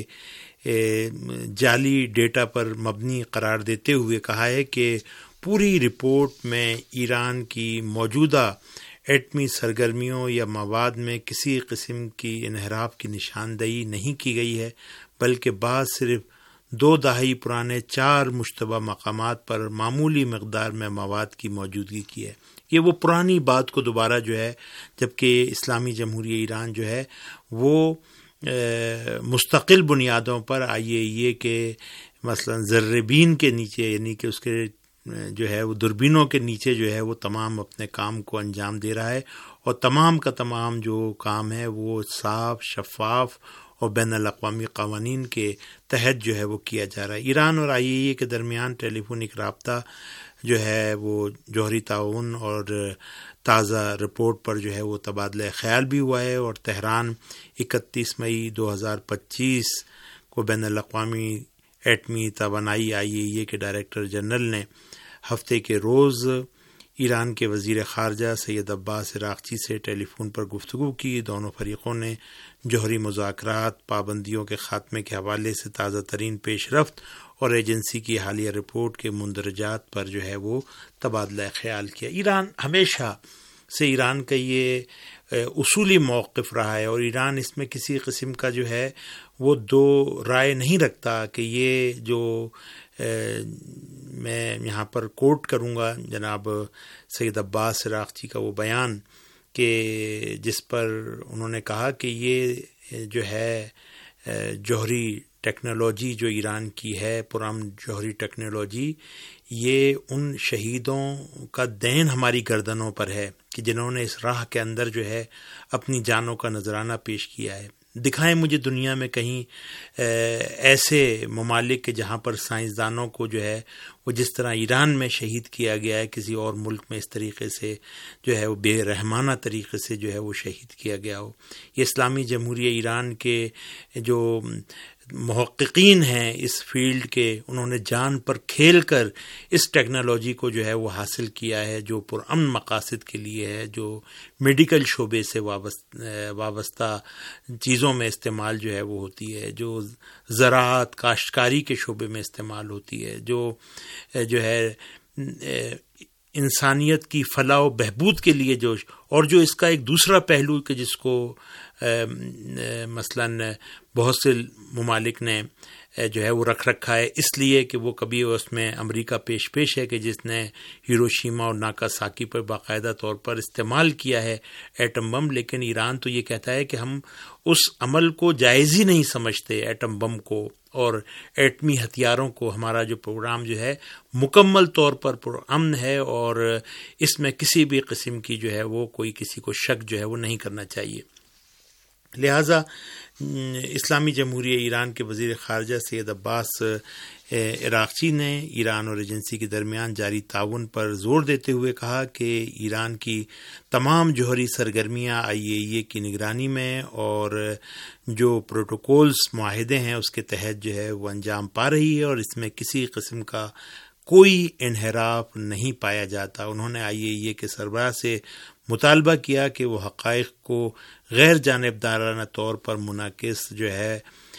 جعلی ڈیٹا پر مبنی قرار دیتے ہوئے کہا ہے کہ پوری رپورٹ میں ایران کی موجودہ ایٹمی سرگرمیوں یا مواد میں کسی قسم کی انحراف کی نشاندہی نہیں کی گئی ہے، بلکہ بعض صرف 2 دہائی پرانے 4 مشتبہ مقامات پر معمولی مقدار میں مواد کی موجودگی کی ہے. یہ وہ پرانی بات کو دوبارہ جو ہے جبکہ اسلامی جمہوریہ ایران جو ہے وہ مستقل بنیادوں پر IAEA کے مثلا ذربین کے نیچے یعنی کہ اس کے جو ہے وہ دوربینوں کے نیچے جو ہے وہ تمام اپنے کام کو انجام دے رہا ہے اور تمام کا تمام جو کام ہے وہ صاف شفاف اور بین الاقوامی قوانین کے تحت جو ہے وہ کیا جا رہا ہے. ایران اور IAEA کے درمیان ٹیلی فونک رابطہ جو ہے وہ جوہری تعاون اور تازہ رپورٹ پر جو ہے وہ تبادلہ خیال بھی ہوا ہے اور تہران 31 مئی 2025 کو بین الاقوامی ایٹمی توانائی IAEA کے ڈائریکٹر جنرل نے ہفتے کے روز ایران کے وزیر خارجہ سید عباس عراقچی سے ٹیلی فون پر گفتگو کی. دونوں فریقوں نے جوہری مذاکرات، پابندیوں کے خاتمے کے حوالے سے تازہ ترین پیش رفت اور ایجنسی کی حالیہ رپورٹ کے مندرجات پر جو ہے وہ تبادلہ خیال کیا. ایران ہمیشہ سے ایران کا یہ اصولی موقف رہا ہے اور ایران اس میں کسی قسم کا جو ہے وہ دو رائے نہیں رکھتا کہ یہ جو میں یہاں پر کوٹ کروں گا جناب سید عباس عراقچی کا وہ بیان کہ جس پر انہوں نے کہا کہ یہ جو ہے جوہری ٹیکنالوجی جو ایران کی ہے پرامن جوہری ٹیکنالوجی یہ ان شہیدوں کا دین ہماری گردنوں پر ہے کہ جنہوں نے اس راہ کے اندر جو ہے اپنی جانوں کا نذرانہ پیش کیا ہے. دکھائیں مجھے دنیا میں کہیں ایسے ممالک کے جہاں پر سائنسدانوں کو جو ہے وہ جس طرح ایران میں شہید کیا گیا ہے کسی اور ملک میں اس طریقے سے جو ہے وہ بے رحمانہ طریقے سے جو ہے وہ شہید کیا گیا ہو. یہ اسلامی جمہوریہ ایران کے جو محققین ہیں اس فیلڈ کے انہوں نے جان پر کھیل کر اس ٹیکنالوجی کو جو ہے وہ حاصل کیا ہے جو پرامن مقاصد کے لیے ہے، جو میڈیکل شعبے سے وابستہ چیزوں میں استعمال جو ہے وہ ہوتی ہے، جو زراعت کاشتکاری کے شعبے میں استعمال ہوتی ہے، جو ہے انسانیت کی فلاح و بہبود کے لیے اور جو اس کا ایک دوسرا پہلو کہ جس کو مثلاً بہت سے ممالک نے جو ہے وہ رکھ رکھا ہے اس لیے کہ وہ کبھی اس میں امریکہ پیش ہے کہ جس نے ہیروشیما اور ناگاساکی پر باقاعدہ طور پر استعمال کیا ہے ایٹم بم، لیکن ایران تو یہ کہتا ہے کہ ہم اس عمل کو جائز ہی نہیں سمجھتے ایٹم بم کو اور ایٹمی ہتھیاروں کو. ہمارا جو پروگرام جو ہے مکمل طور پر پرامن ہے اور اس میں کسی بھی قسم کی جو ہے وہ کوئی کسی کو شک جو ہے وہ نہیں کرنا چاہیے. لہٰذا اسلامی جمہوریہ ایران کے وزیر خارجہ سید عباس عراقچی نے ایران اور ایجنسی کے درمیان جاری تعاون پر زور دیتے ہوئے کہا کہ ایران کی تمام جوہری سرگرمیاں IAEA کی نگرانی میں اور جو پروٹوکولز معاہدے ہیں اس کے تحت جو ہے وہ انجام پا رہی ہے اور اس میں کسی قسم کا کوئی انحراف نہیں پایا جاتا. انہوں نے IAEA کے سربراہ سے مطالبہ کیا کہ وہ حقائق کو غیر جانبدارانہ طور پر منعکس جو ہے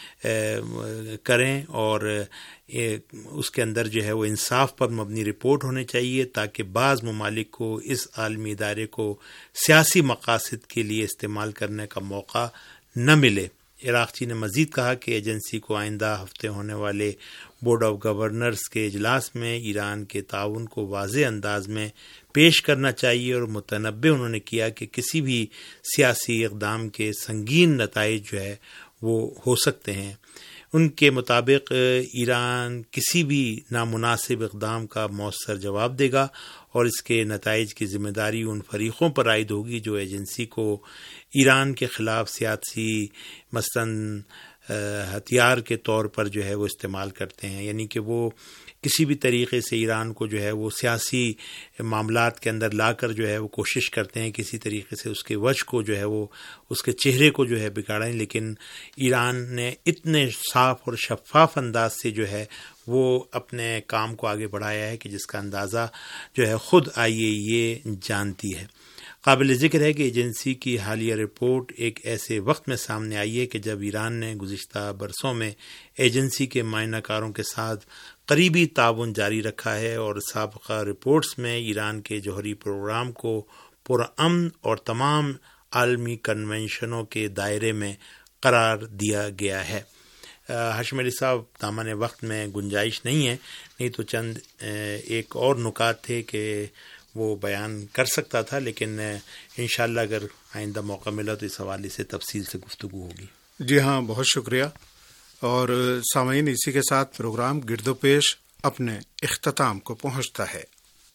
کریں اور اس کے اندر جو ہے وہ انصاف پر مبنی رپورٹ ہونے چاہیے تاکہ بعض ممالک کو اس عالمی ادارے کو سیاسی مقاصد کے لیے استعمال کرنے کا موقع نہ ملے. عراقچی نے مزید کہا کہ ایجنسی کو آئندہ ہفتے ہونے والے بورڈ آف گورنرز کے اجلاس میں ایران کے تعاون کو واضح انداز میں پیش کرنا چاہیے، اور متنبہ انہوں نے کیا کہ کسی بھی سیاسی اقدام کے سنگین نتائج جو ہے وہ ہو سکتے ہیں۔ ان کے مطابق ایران کسی بھی نامناسب اقدام کا مؤثر جواب دے گا، اور اس کے نتائج کی ذمہ داری ان فریقوں پر عائد ہوگی جو ایجنسی کو ایران کے خلاف سیاسی مثلاً ہتھیار کے طور پر جو ہے وہ استعمال کرتے ہیں، یعنی کہ وہ کسی بھی طریقے سے ایران کو جو ہے وہ سیاسی معاملات کے اندر لا کر جو ہے وہ کوشش کرتے ہیں کسی طریقے سے اس کے وجہ کو جو ہے وہ اس کے چہرے کو جو ہے بگاڑیں، لیکن ایران نے اتنے صاف اور شفاف انداز سے جو ہے وہ اپنے کام کو آگے بڑھایا ہے کہ جس کا اندازہ جو ہے خود IAEA جانتی ہے۔ قابل ذکر ہے کہ ایجنسی کی حالیہ رپورٹ ایک ایسے وقت میں سامنے آئی ہے کہ جب ایران نے گزشتہ برسوں میں ایجنسی کے معائنہ کاروں کے ساتھ قریبی تعاون جاری رکھا ہے، اور سابقہ رپورٹس میں ایران کے جوہری پروگرام کو پرامن اور تمام عالمی کنونشنوں کے دائرے میں قرار دیا گیا ہے۔ ہاشم علی صاحب، دامن وقت میں گنجائش نہیں ہے، نہیں تو چند ایک اور نکات تھے کہ وہ بیان کر سکتا تھا، لیکن انشاءاللہ اگر آئندہ موقع ملا تو اس حوالے سے تفصیل سے گفتگو ہوگی۔ جی ہاں، بہت شکریہ۔ اور سامعین، اسی کے ساتھ پروگرام گرد و پیش اپنے اختتام کو پہنچتا ہے۔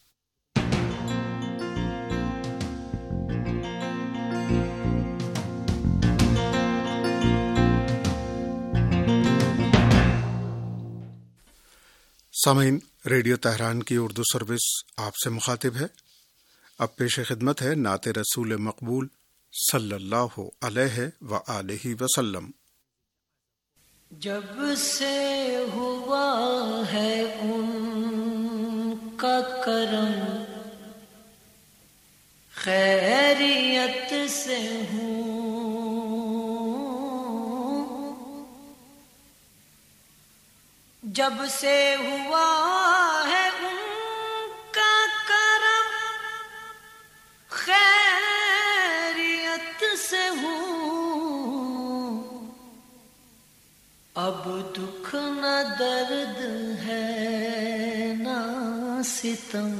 سامعین، ریڈیو تہران کی اردو سروس آپ سے مخاطب ہے۔ اب پیش خدمت ہے نعت رسول مقبول صلی اللہ علیہ وآلہ وسلم۔ جب سے ہوا ہے ان کا کرم، خیریت سے ہوں، جب سے ہوا ہے ان کا کرم، خیریت سے ہوں، اب دکھ نہ درد ہے نہ ستم،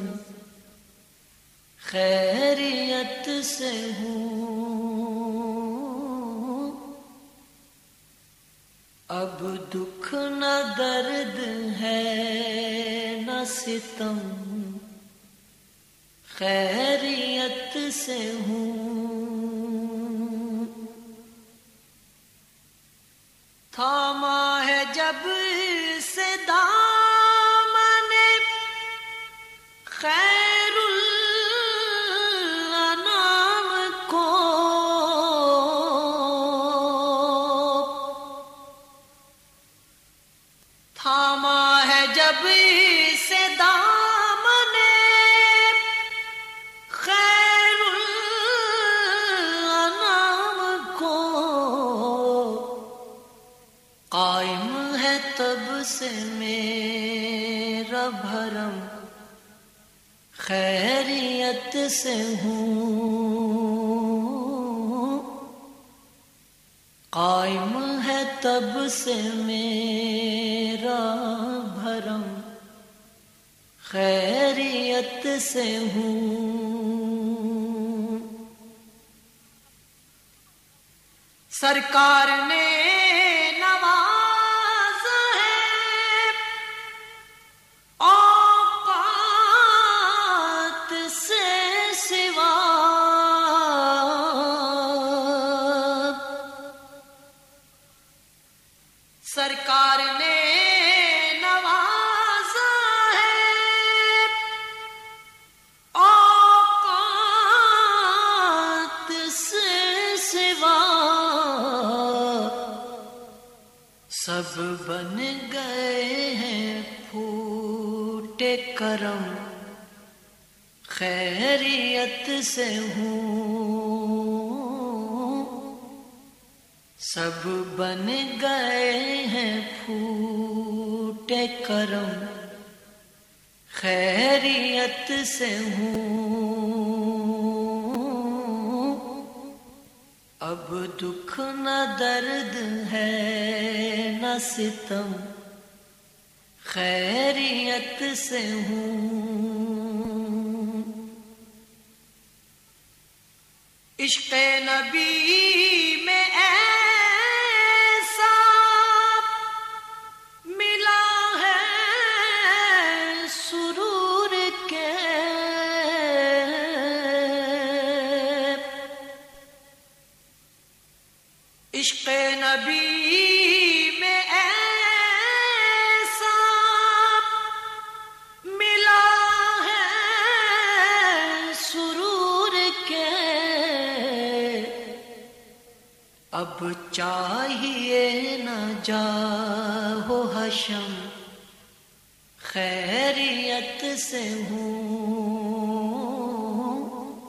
خیریت سے ہوں، اب دکھ نہ درد ہے نہ ستم، خیریت سے ہوں، تھاما ہے جب سے دامن خیر الانام کو، تھاما ہے جب سے دامن خیر الانام کو، قائم ہے تب سے میرا بھرم، خیریت سے ہوں، قائم ہے تب سے میرا بھرم، خیریت سے ہوں، سرکار نے نوازا ہے اوقات سے سوا، سرکار نے نوازا ہے اوقات سے سوا، سب بن گئے ہیں پھوٹے کرم، خیریت سے ہوں، سب بن گئے ہیں پھوٹے کرم، خیریت سے ہوں، اب دکھ نہ درد ہے نہ ستم، خیریت سے ہوں، عشق نبی میں ایسا ملا ہے سرور کے، عشق نبی میں ایسا ملا ہے سرور کے، اب چاہیے نہ جاؤ حشم، خیریت سے ہوں،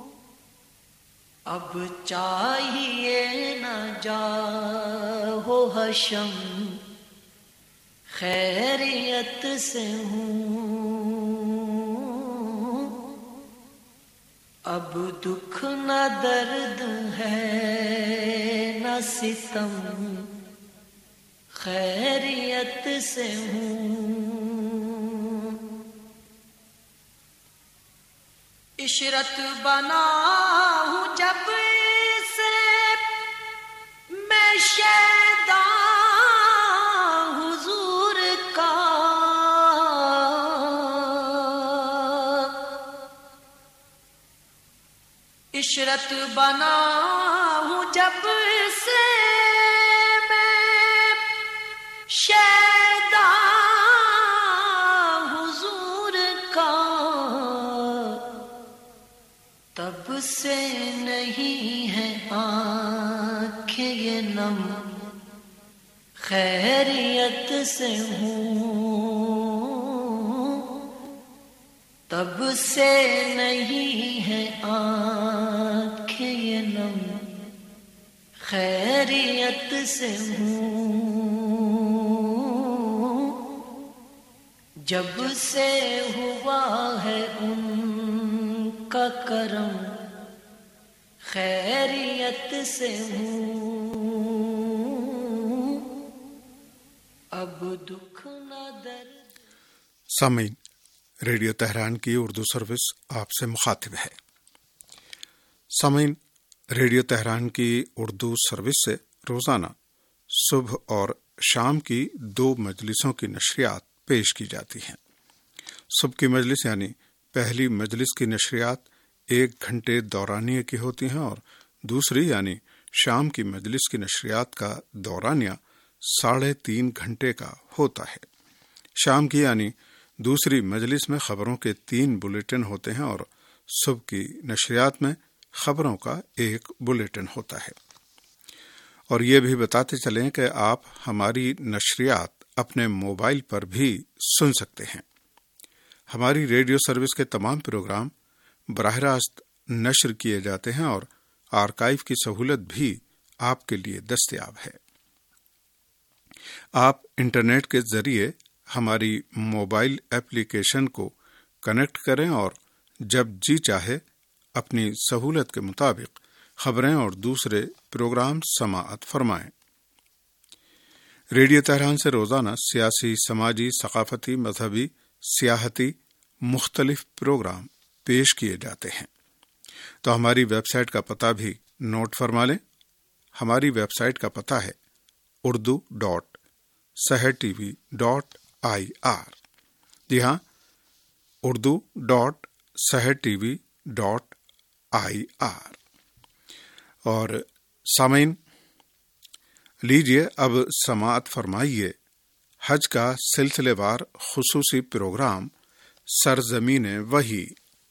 اب چاہیے نہ جاؤ حشم، خیریت سے ہوں، اب دکھ نہ درد ہے نہ ستم، خیریت سے ہوں، عشرت بنا ہوں جب سے میں شیدا حضور کا، عشرت بنا ہوں جب سے میں شیدا حضور کا، تب سے نہیں ہے آنکھیں یہ نم، خیریت سے ہوں، تب سے نہیں ہے آنکھیں یہ نم، خیریت سے ہوں، جب سے ہوا ہے ان کا کرم، خیریت سے ہوں، اب دکھ نہ درد۔ سامعین، ریڈیو تہران کی اردو سروس آپ سے مخاطب ہے۔ سامعین، ریڈیو تہران کی اردو سروس سے روزانہ صبح اور شام کی 2 مجلسوں کی نشریات پیش کی جاتی ہیں۔ صبح کی مجلس یعنی پہلی مجلس کی نشریات 1 گھنٹے دورانیے کی ہوتی ہیں، اور دوسری یعنی شام کی مجلس کی نشریات کا دورانیہ 3.5 گھنٹے کا ہوتا ہے۔ شام کی یعنی دوسری مجلس میں خبروں کے 3 بلیٹن ہوتے ہیں، اور صبح کی نشریات میں خبروں کا 1 بلیٹن ہوتا ہے۔ اور یہ بھی بتاتے چلیں کہ آپ ہماری نشریات اپنے موبائل پر بھی سن سکتے ہیں۔ ہماری ریڈیو سروس کے تمام پروگرام براہ راست نشر کیے جاتے ہیں، اور آرکائیو کی سہولت بھی آپ کے لیے دستیاب ہے۔ آپ انٹرنیٹ کے ذریعے ہماری موبائل ایپلیکیشن کو کنیکٹ کریں اور جب جی چاہے اپنی سہولت کے مطابق خبریں اور دوسرے پروگرام سماعت فرمائیں۔ ریڈیو تہران سے روزانہ سیاسی، سماجی، ثقافتی، مذہبی، سیاحتی مختلف پروگرام پیش کیے جاتے ہیں۔ تو ہماری ویب سائٹ کا پتہ بھی نوٹ فرما لیں۔ ہماری ویب سائٹ کا پتہ ہے urdu.sehertv.ir۔ جی ہاں، urdu.sehertv.ir۔ اور سامعین، لیجیے اب سماعت فرمائیے حج کا سلسلے وار خصوصی پروگرام سرزمین وحی۔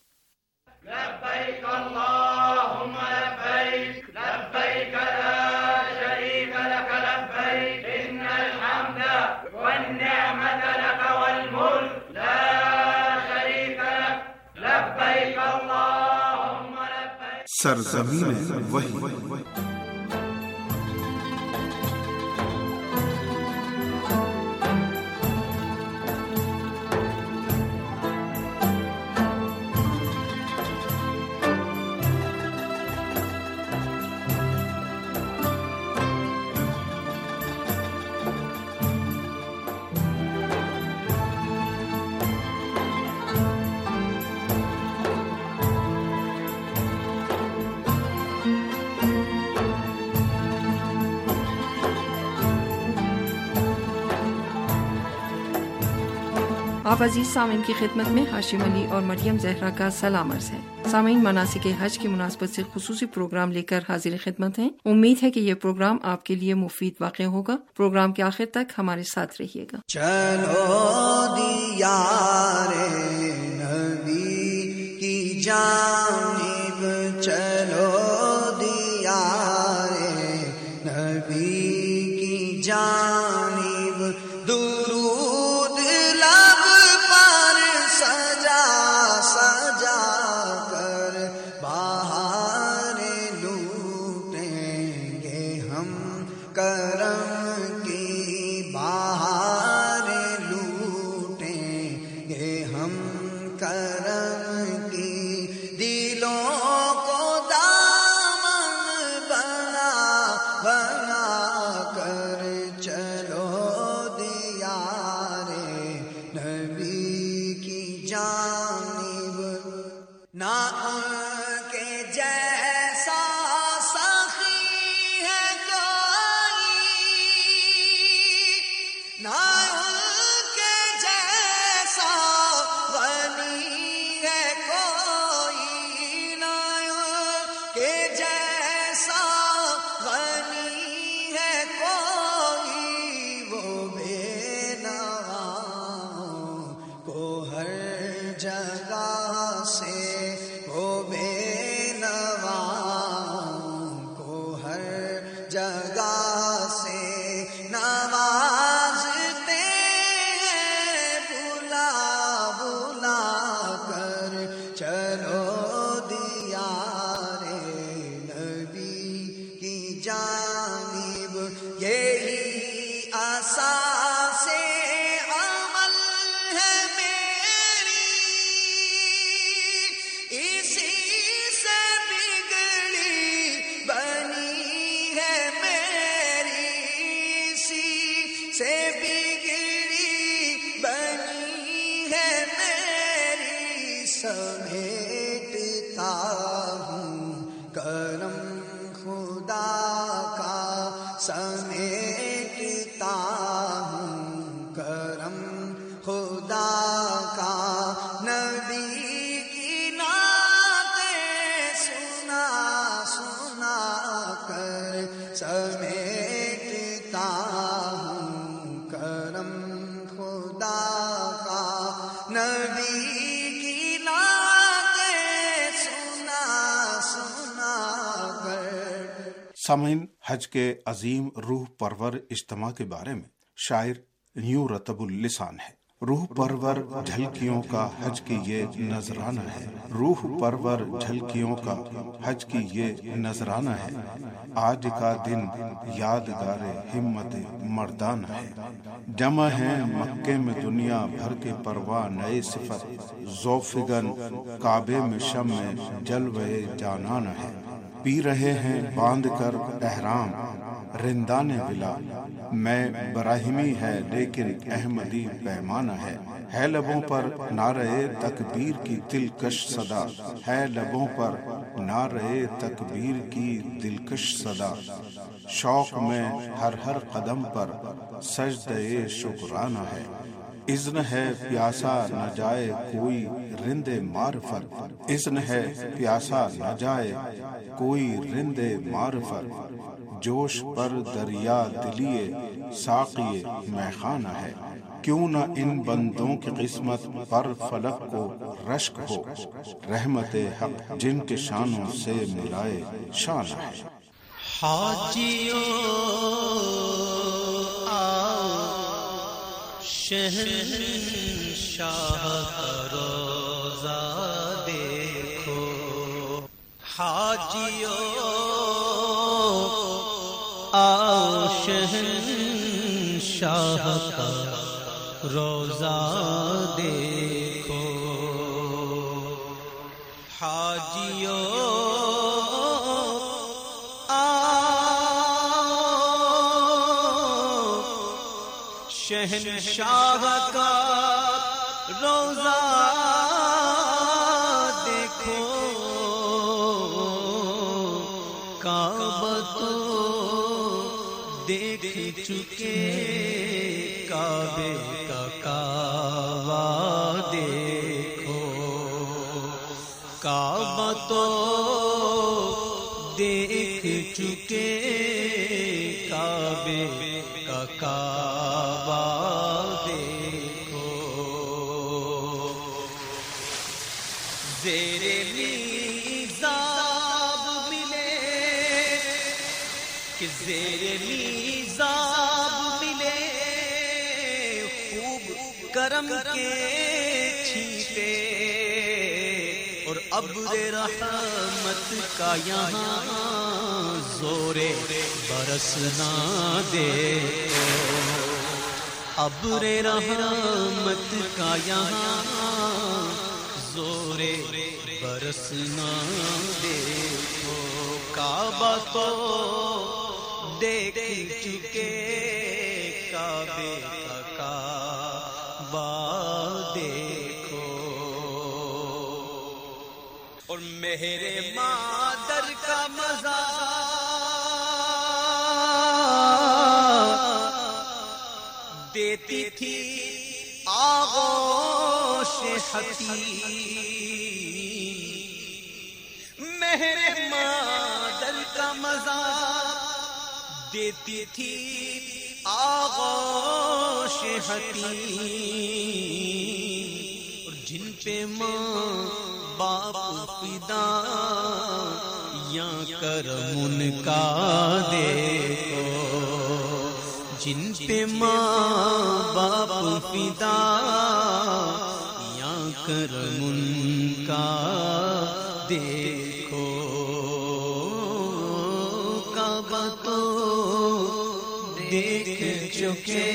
لبیک اللہم لبیک، لبیک لا شریک لک لبیک، ان الحمد والنعمت لک والملک لا شریک لک، لبیک اللہم لبیک۔ سرزمین وحی۔ آپ عزیز سامعین کی خدمت میں ہاشم علی اور مریم زہرا کا سلام عرض ہے۔ سامعین، مناسک حج کی مناسبت سے خصوصی پروگرام لے کر حاضر خدمت ہیں۔ امید ہے کہ یہ پروگرام آپ کے لیے مفید واقع ہوگا۔ پروگرام کے آخر تک ہمارے ساتھ رہیے گا۔ چلو دیار نبی کی جانب، چلو دیار نبی کی جانب، درود لب پر سجا سجا کر بہار لوٹیں گے ہم، کرم کی بہار لوٹیں گے ہم، کرم کی دلوں کو دامن بنا بنا کر چلو دیار نبی کی جانب، نہ ان کے جیسا سخی ہے کوئی، نہ ان کے جیسا غنی ہے کوئی، نہ ان کے جیسا غنی ہے کوئی، وہ بے نواؤں کو ہر جگہ سے، وہ بے نواؤں کو ہر جگہ سے نوازتے ہیں، بلا بلا کر چلو دیار نبی کی جانب، یہی اساس عمل ہے میری، اسی سے بگڑی بنی ہے میری، اسی سے بگڑی بنی ہے میری، سمیٹتا ہوں کرم خدا کا، سمیٹتا ہوں کرم خدا کا، نبی کی نعتیں سنا سنا کر سمیٹتا ہوں کرم خدا کا، نبی کی نعتیں سنا سنا کر۔ سامعین، حج کے عظیم روح پرور اجتماع کے بارے میں شاعر یوں رتب اللسان ہے: روح پرور جھلکیوں کا حج کی یہ نذرانہ ہے، روح پرور جھلکیوں کا حج کی یہ نذرانہ ہے، آج کا دن یادگار ہمت مردانہ ہے، جمع ہے مکے میں دنیا بھر کے پرواہ نئے صفت، ذوفگن کعبے میں شمع جلوے جانانہ ہے، پی رہے ہیں باندھ کر احرام رندان بلا، میں براہمی ہے لیکن احمدی پیمانہ ہے لبوں پر نعرہ تکبیر کی دلکش صدا، ہے لبوں پر نعرہ تکبیر کی دلکش صدا، شوق میں ہر ہر قدم پر سجدہ شکرانہ ہے، اذن ہے پیاسا نہ جائے کوئی رند معرفت، اذن ہے پیاسا نہ جائے کوئی رند معرفت، جوش پر دریا دلیے ساقی میخانہ ہے، کیوں نہ ان بندوں کی قسمت پر فلک کو رشک ہو، رحمت حق جن کے شانوں سے ملائے شان ہے۔ حاجیوں شہنشاہ کا روزہ دیکھو، حاجیوں آؤ شہنشاہ کا روزہ دیکھو، حاجیوں شہنشاہ کا روزہ دیکھو، کعبہ تو دیکھ چکے، کعبے کا کعبہ تو دیکھ چکے کعبے کا کعبہ دیکھو، زیر میزاب ملے کہ زیر میزاب ملے خوب کرم کے چھینٹے، اور ابر رحمت کا یہاں زورے برسنا دیکھو، ابر رحمت کا یہاں زورے برسنا دیکھو، کعبہ تو دیکھ چکے کعبے کا کعبہ دیکھو، اور مہر مادر کا مزہ دیتی تھی آغوش حتیم، مہر مادر کا مزہ دیتی تھی آغوش حتیم، اور جن پہ ماں باپ فدا یا کرم ان کا دیکھو، جن پہ ماں باپ فدا یا کرم ان کا دیکھو، کعبہ تو دیکھ چکے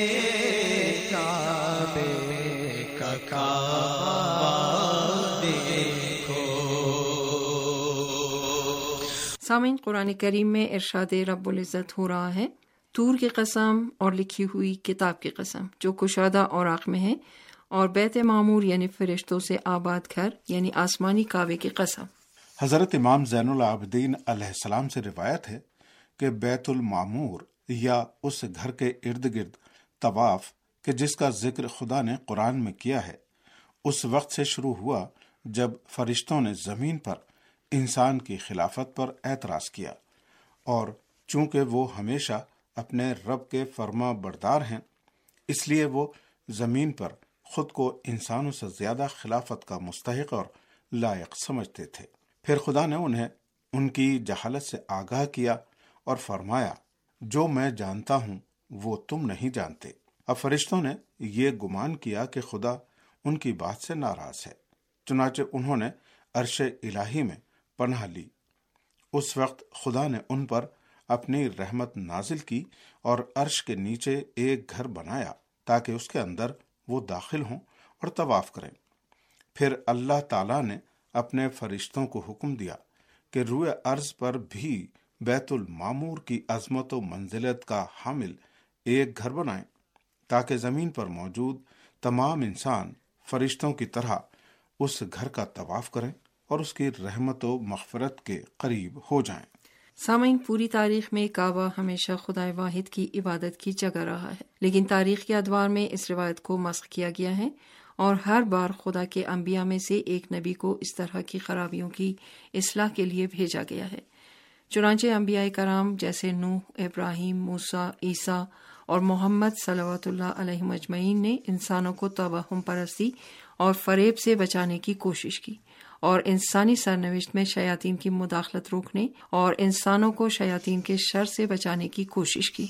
کعبے کا کعبہ دیکھو۔ سامعین، قرآن کریم میں ارشاد رب العزت ہو رہا ہے، طور کی قسم اور لکھی ہوئی کتاب کی قسم جو کشادہ اوراق میں ہے، اور بیت معمور یعنی فرشتوں سے آباد گھر یعنی آسمانی کعبے کی قسم۔ حضرت امام زین العابدین علیہ السلام سے روایت ہے کہ بیت المعمور یا اس گھر کے ارد گرد طواف کہ جس کا ذکر خدا نے قرآن میں کیا ہے، اس وقت سے شروع ہوا جب فرشتوں نے زمین پر انسان کی خلافت پر اعتراض کیا، اور چونکہ وہ ہمیشہ اپنے رب کے فرما بردار ہیں، اس لیے وہ زمین پر خود کو انسانوں سے زیادہ خلافت کا مستحق اور لائق سمجھتے تھے۔ پھر خدا نے انہیں ان کی جہالت سے آگاہ کیا اور فرمایا، جو میں جانتا ہوں وہ تم نہیں جانتے۔ اب فرشتوں نے یہ گمان کیا کہ خدا ان کی بات سے ناراض ہے، چنانچہ انہوں نے عرش الہی میں پناہ لی۔ اس وقت خدا نے ان پر اپنی رحمت نازل کی اور عرش کے نیچے ایک گھر بنایا تاکہ اس کے اندر وہ داخل ہوں اور طواف کریں۔ پھر اللہ تعالیٰ نے اپنے فرشتوں کو حکم دیا کہ روئے ارض پر بھی بیت المعمور کی عظمت و منزلت کا حامل ایک گھر بنائیں تاکہ زمین پر موجود تمام انسان فرشتوں کی طرح اس گھر کا طواف کریں اور اس کی رحمت و مغفرت کے قریب ہو جائیں۔ سامعین، پوری تاریخ میں کعبہ ہمیشہ خدا واحد کی عبادت کی جگہ رہا ہے، لیکن تاریخ کے ادوار میں اس روایت کو مسخ کیا گیا ہے، اور ہر بار خدا کے انبیاء میں سے ایک نبی کو اس طرح کی خرابیوں کی اصلاح کے لیے بھیجا گیا ہے۔ چنانچہ انبیاء کرام جیسے نوح، ابراہیم، موسیٰ، عیسیٰ اور محمد صلوات اللہ علیہ اجمعین نے انسانوں کو توہم پرستی اور فریب سے بچانے کی کوشش کی، اور انسانی سرنوشت میں شیاطین کی مداخلت روکنے اور انسانوں کو شیاطین کے شر سے بچانے کی کوشش کی۔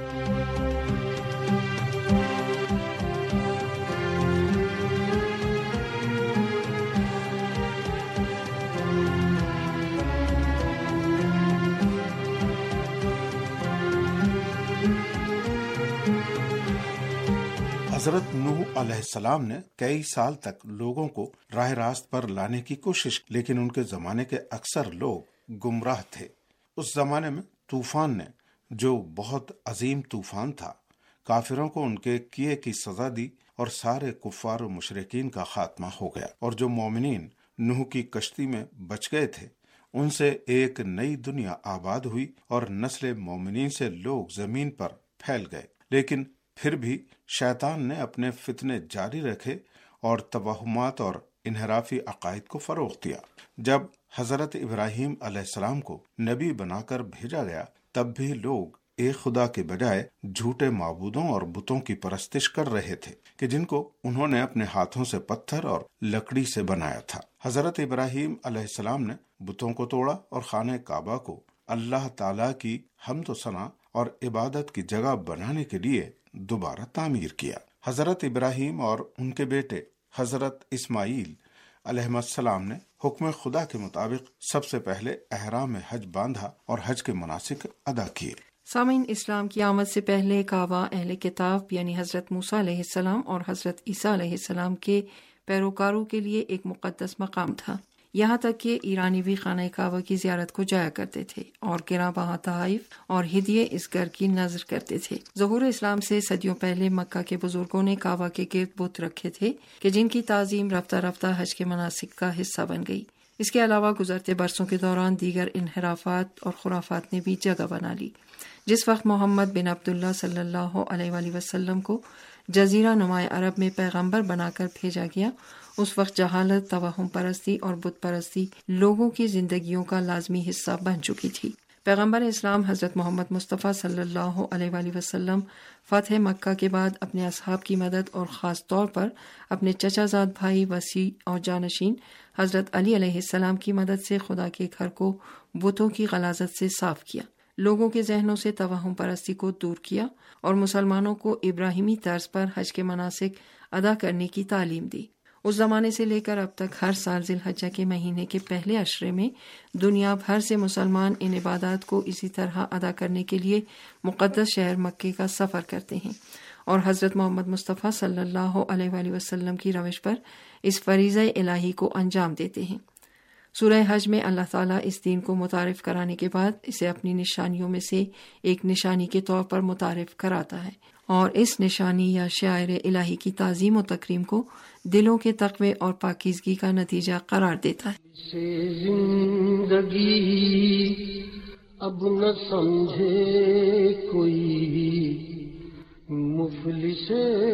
حضرت نوح علیہ السلام نے کئی سال تک لوگوں کو راہ راست پر لانے کی کوشش کی، لیکن ان کے زمانے کے اکثر لوگ گمراہ تھے۔ اس زمانے میں طوفان نے، جو بہت عظیم طوفان تھا، کافروں کو ان کے کیے کی سزا دی اور سارے کفار و مشرکین کا خاتمہ ہو گیا، اور جو مومنین نوح کی کشتی میں بچ گئے تھے ان سے ایک نئی دنیا آباد ہوئی اور نسل مومنین سے لوگ زمین پر پھیل گئے۔ لیکن پھر بھی شیطان نے اپنے فتنے جاری رکھے اور توہمات اور انحرافی عقائد کو فروغ دیا۔ جب حضرت ابراہیم علیہ السلام کو نبی بنا کر بھیجا گیا، تب بھی لوگ ایک خدا کے بجائے جھوٹے معبودوں اور بتوں کی پرستش کر رہے تھے کہ جن کو انہوں نے اپنے ہاتھوں سے پتھر اور لکڑی سے بنایا تھا۔ حضرت ابراہیم علیہ السلام نے بتوں کو توڑا اور خانہ کعبہ کو اللہ تعالیٰ کی حمد و ثنا اور عبادت کی جگہ بنانے کے لیے دوبارہ تعمیر کیا۔ حضرت ابراہیم اور ان کے بیٹے حضرت اسماعیل علیہ السلام نے حکم خدا کے مطابق سب سے پہلے احرام حج باندھا اور حج کے مناسک ادا کیے۔ سامعین، اسلام کی آمد سے پہلے کعبہ اہل کتاب یعنی حضرت موسیٰ علیہ السلام اور حضرت عیسیٰ علیہ السلام کے پیروکاروں کے لیے ایک مقدس مقام تھا، یہاں تک کہ ایرانی بھی خانہ کعبہ کی زیارت کو جایا کرتے تھے اور گراں بہا تحائف اور ہدیے اس گھر کی نظر کرتے تھے۔ ظہور اسلام سے صدیوں پہلے مکہ کے بزرگوں نے کعبہ کے گرد بت رکھے تھے کہ جن کی تعظیم رفتہ رفتہ حج کے مناسک کا حصہ بن گئی۔ اس کے علاوہ گزرتے برسوں کے دوران دیگر انحرافات اور خرافات نے بھی جگہ بنا لی۔ جس وقت محمد بن عبداللہ صلی اللہ علیہ وآلہ وسلم کو جزیرہ نمائے عرب میں پیغمبر بنا کر بھیجا گیا، اس وقت جہالت، توہم پرستی اور بت پرستی لوگوں کی زندگیوں کا لازمی حصہ بن چکی تھی۔ پیغمبر اسلام حضرت محمد مصطفیٰ صلی اللہ علیہ وآلہ وسلم فتح مکہ کے بعد اپنے اصحاب کی مدد اور خاص طور پر اپنے چچا زاد بھائی وسیع اور جانشین حضرت علی علیہ السلام کی مدد سے خدا کے گھر کو بتوں کی غلاظت سے صاف کیا، لوگوں کے ذہنوں سے توہم پرستی کو دور کیا اور مسلمانوں کو ابراہیمی طرز پر حج کے مناسک ادا کرنے کی تعلیم دی۔ اس زمانے سے لے کر اب تک ہر سال ذی الحجہ کے مہینے کے پہلے عشرے میں دنیا بھر سے مسلمان ان عبادات کو اسی طرح ادا کرنے کے لیے مقدس شہر مکے کا سفر کرتے ہیں اور حضرت محمد مصطفیٰ صلی اللہ علیہ وآلہ وسلم کی روش پر اس فریضہ الہی کو انجام دیتے ہیں۔ سورہ حج میں اللہ تعالیٰ اس دین کو متعارف کرانے کے بعد اسے اپنی نشانیوں میں سے ایک نشانی کے طور پر متعارف کراتا ہے اور اس نشانی یا شعائر الہی کی تعظیم و تکریم کو دلوں کے تقوی اور پاکیزگی کا نتیجہ قرار دیتا ہے۔ زندگی اب نہ سمجھے کوئی، مفلس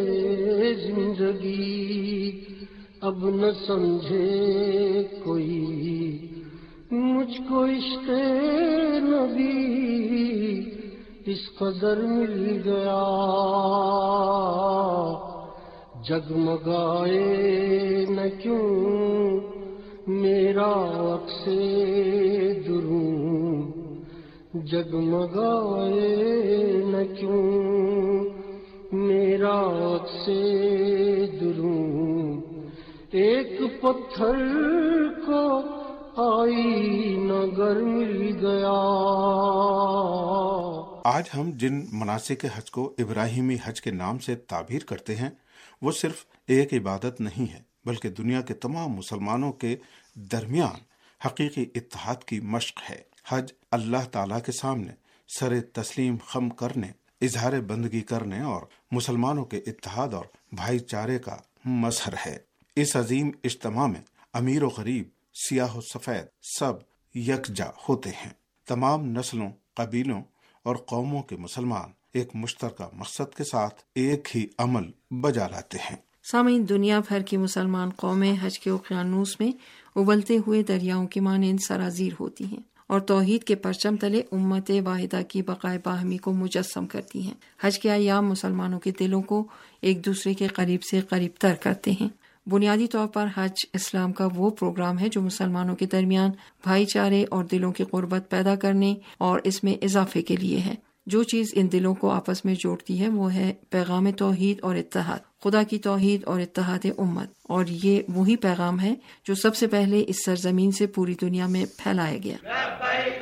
زندگی اب نہ سمجھے کوئی، مجھ کو عشق نبی اس قدر مل گیا، جگمگائے نہ کیوں میرا عکس دروں، جگمگائے نہ کیوں میرا عکس دروں، ایک پتھر کو آئینہ گر مل گیا۔ آج ہم جن مناسک حج کو ابراہیمی حج کے نام سے تعبیر کرتے ہیں وہ صرف ایک عبادت نہیں ہے بلکہ دنیا کے تمام مسلمانوں کے درمیان حقیقی اتحاد کی مشق ہے۔ حج اللہ تعالیٰ کے سامنے سر تسلیم خم کرنے، اظہار بندگی کرنے اور مسلمانوں کے اتحاد اور بھائی چارے کا مظہر ہے۔ اس عظیم اجتماع میں امیر و غریب، سیاہ و سفید سب یکجا ہوتے ہیں۔ تمام نسلوں، قبیلوں اور قوموں کے مسلمان ایک مشترکہ مقصد کے ساتھ ایک ہی عمل بجا لاتے ہیں۔ سامعین، دنیا بھر کی مسلمان قومیں حج کے اقیانوس میں ابلتے ہوئے دریاؤں کی مانند سرازیر ہوتی ہیں اور توحید کے پرچم تلے امت واحدہ کی بقائے باہمی کو مجسم کرتی ہیں۔ حج کے ایام مسلمانوں کے دلوں کو ایک دوسرے کے قریب سے قریب تر کرتے ہیں۔ بنیادی طور پر حج اسلام کا وہ پروگرام ہے جو مسلمانوں کے درمیان بھائی چارے اور دلوں کی قربت پیدا کرنے اور اس میں اضافے کے لیے ہے۔ جو چیز ان دلوں کو آپس میں جوڑتی ہے وہ ہے پیغام توحید اور اتحاد، خدا کی توحید اور اتحاد امت، اور یہ وہی پیغام ہے جو سب سے پہلے اس سرزمین سے پوری دنیا میں پھیلایا گیا۔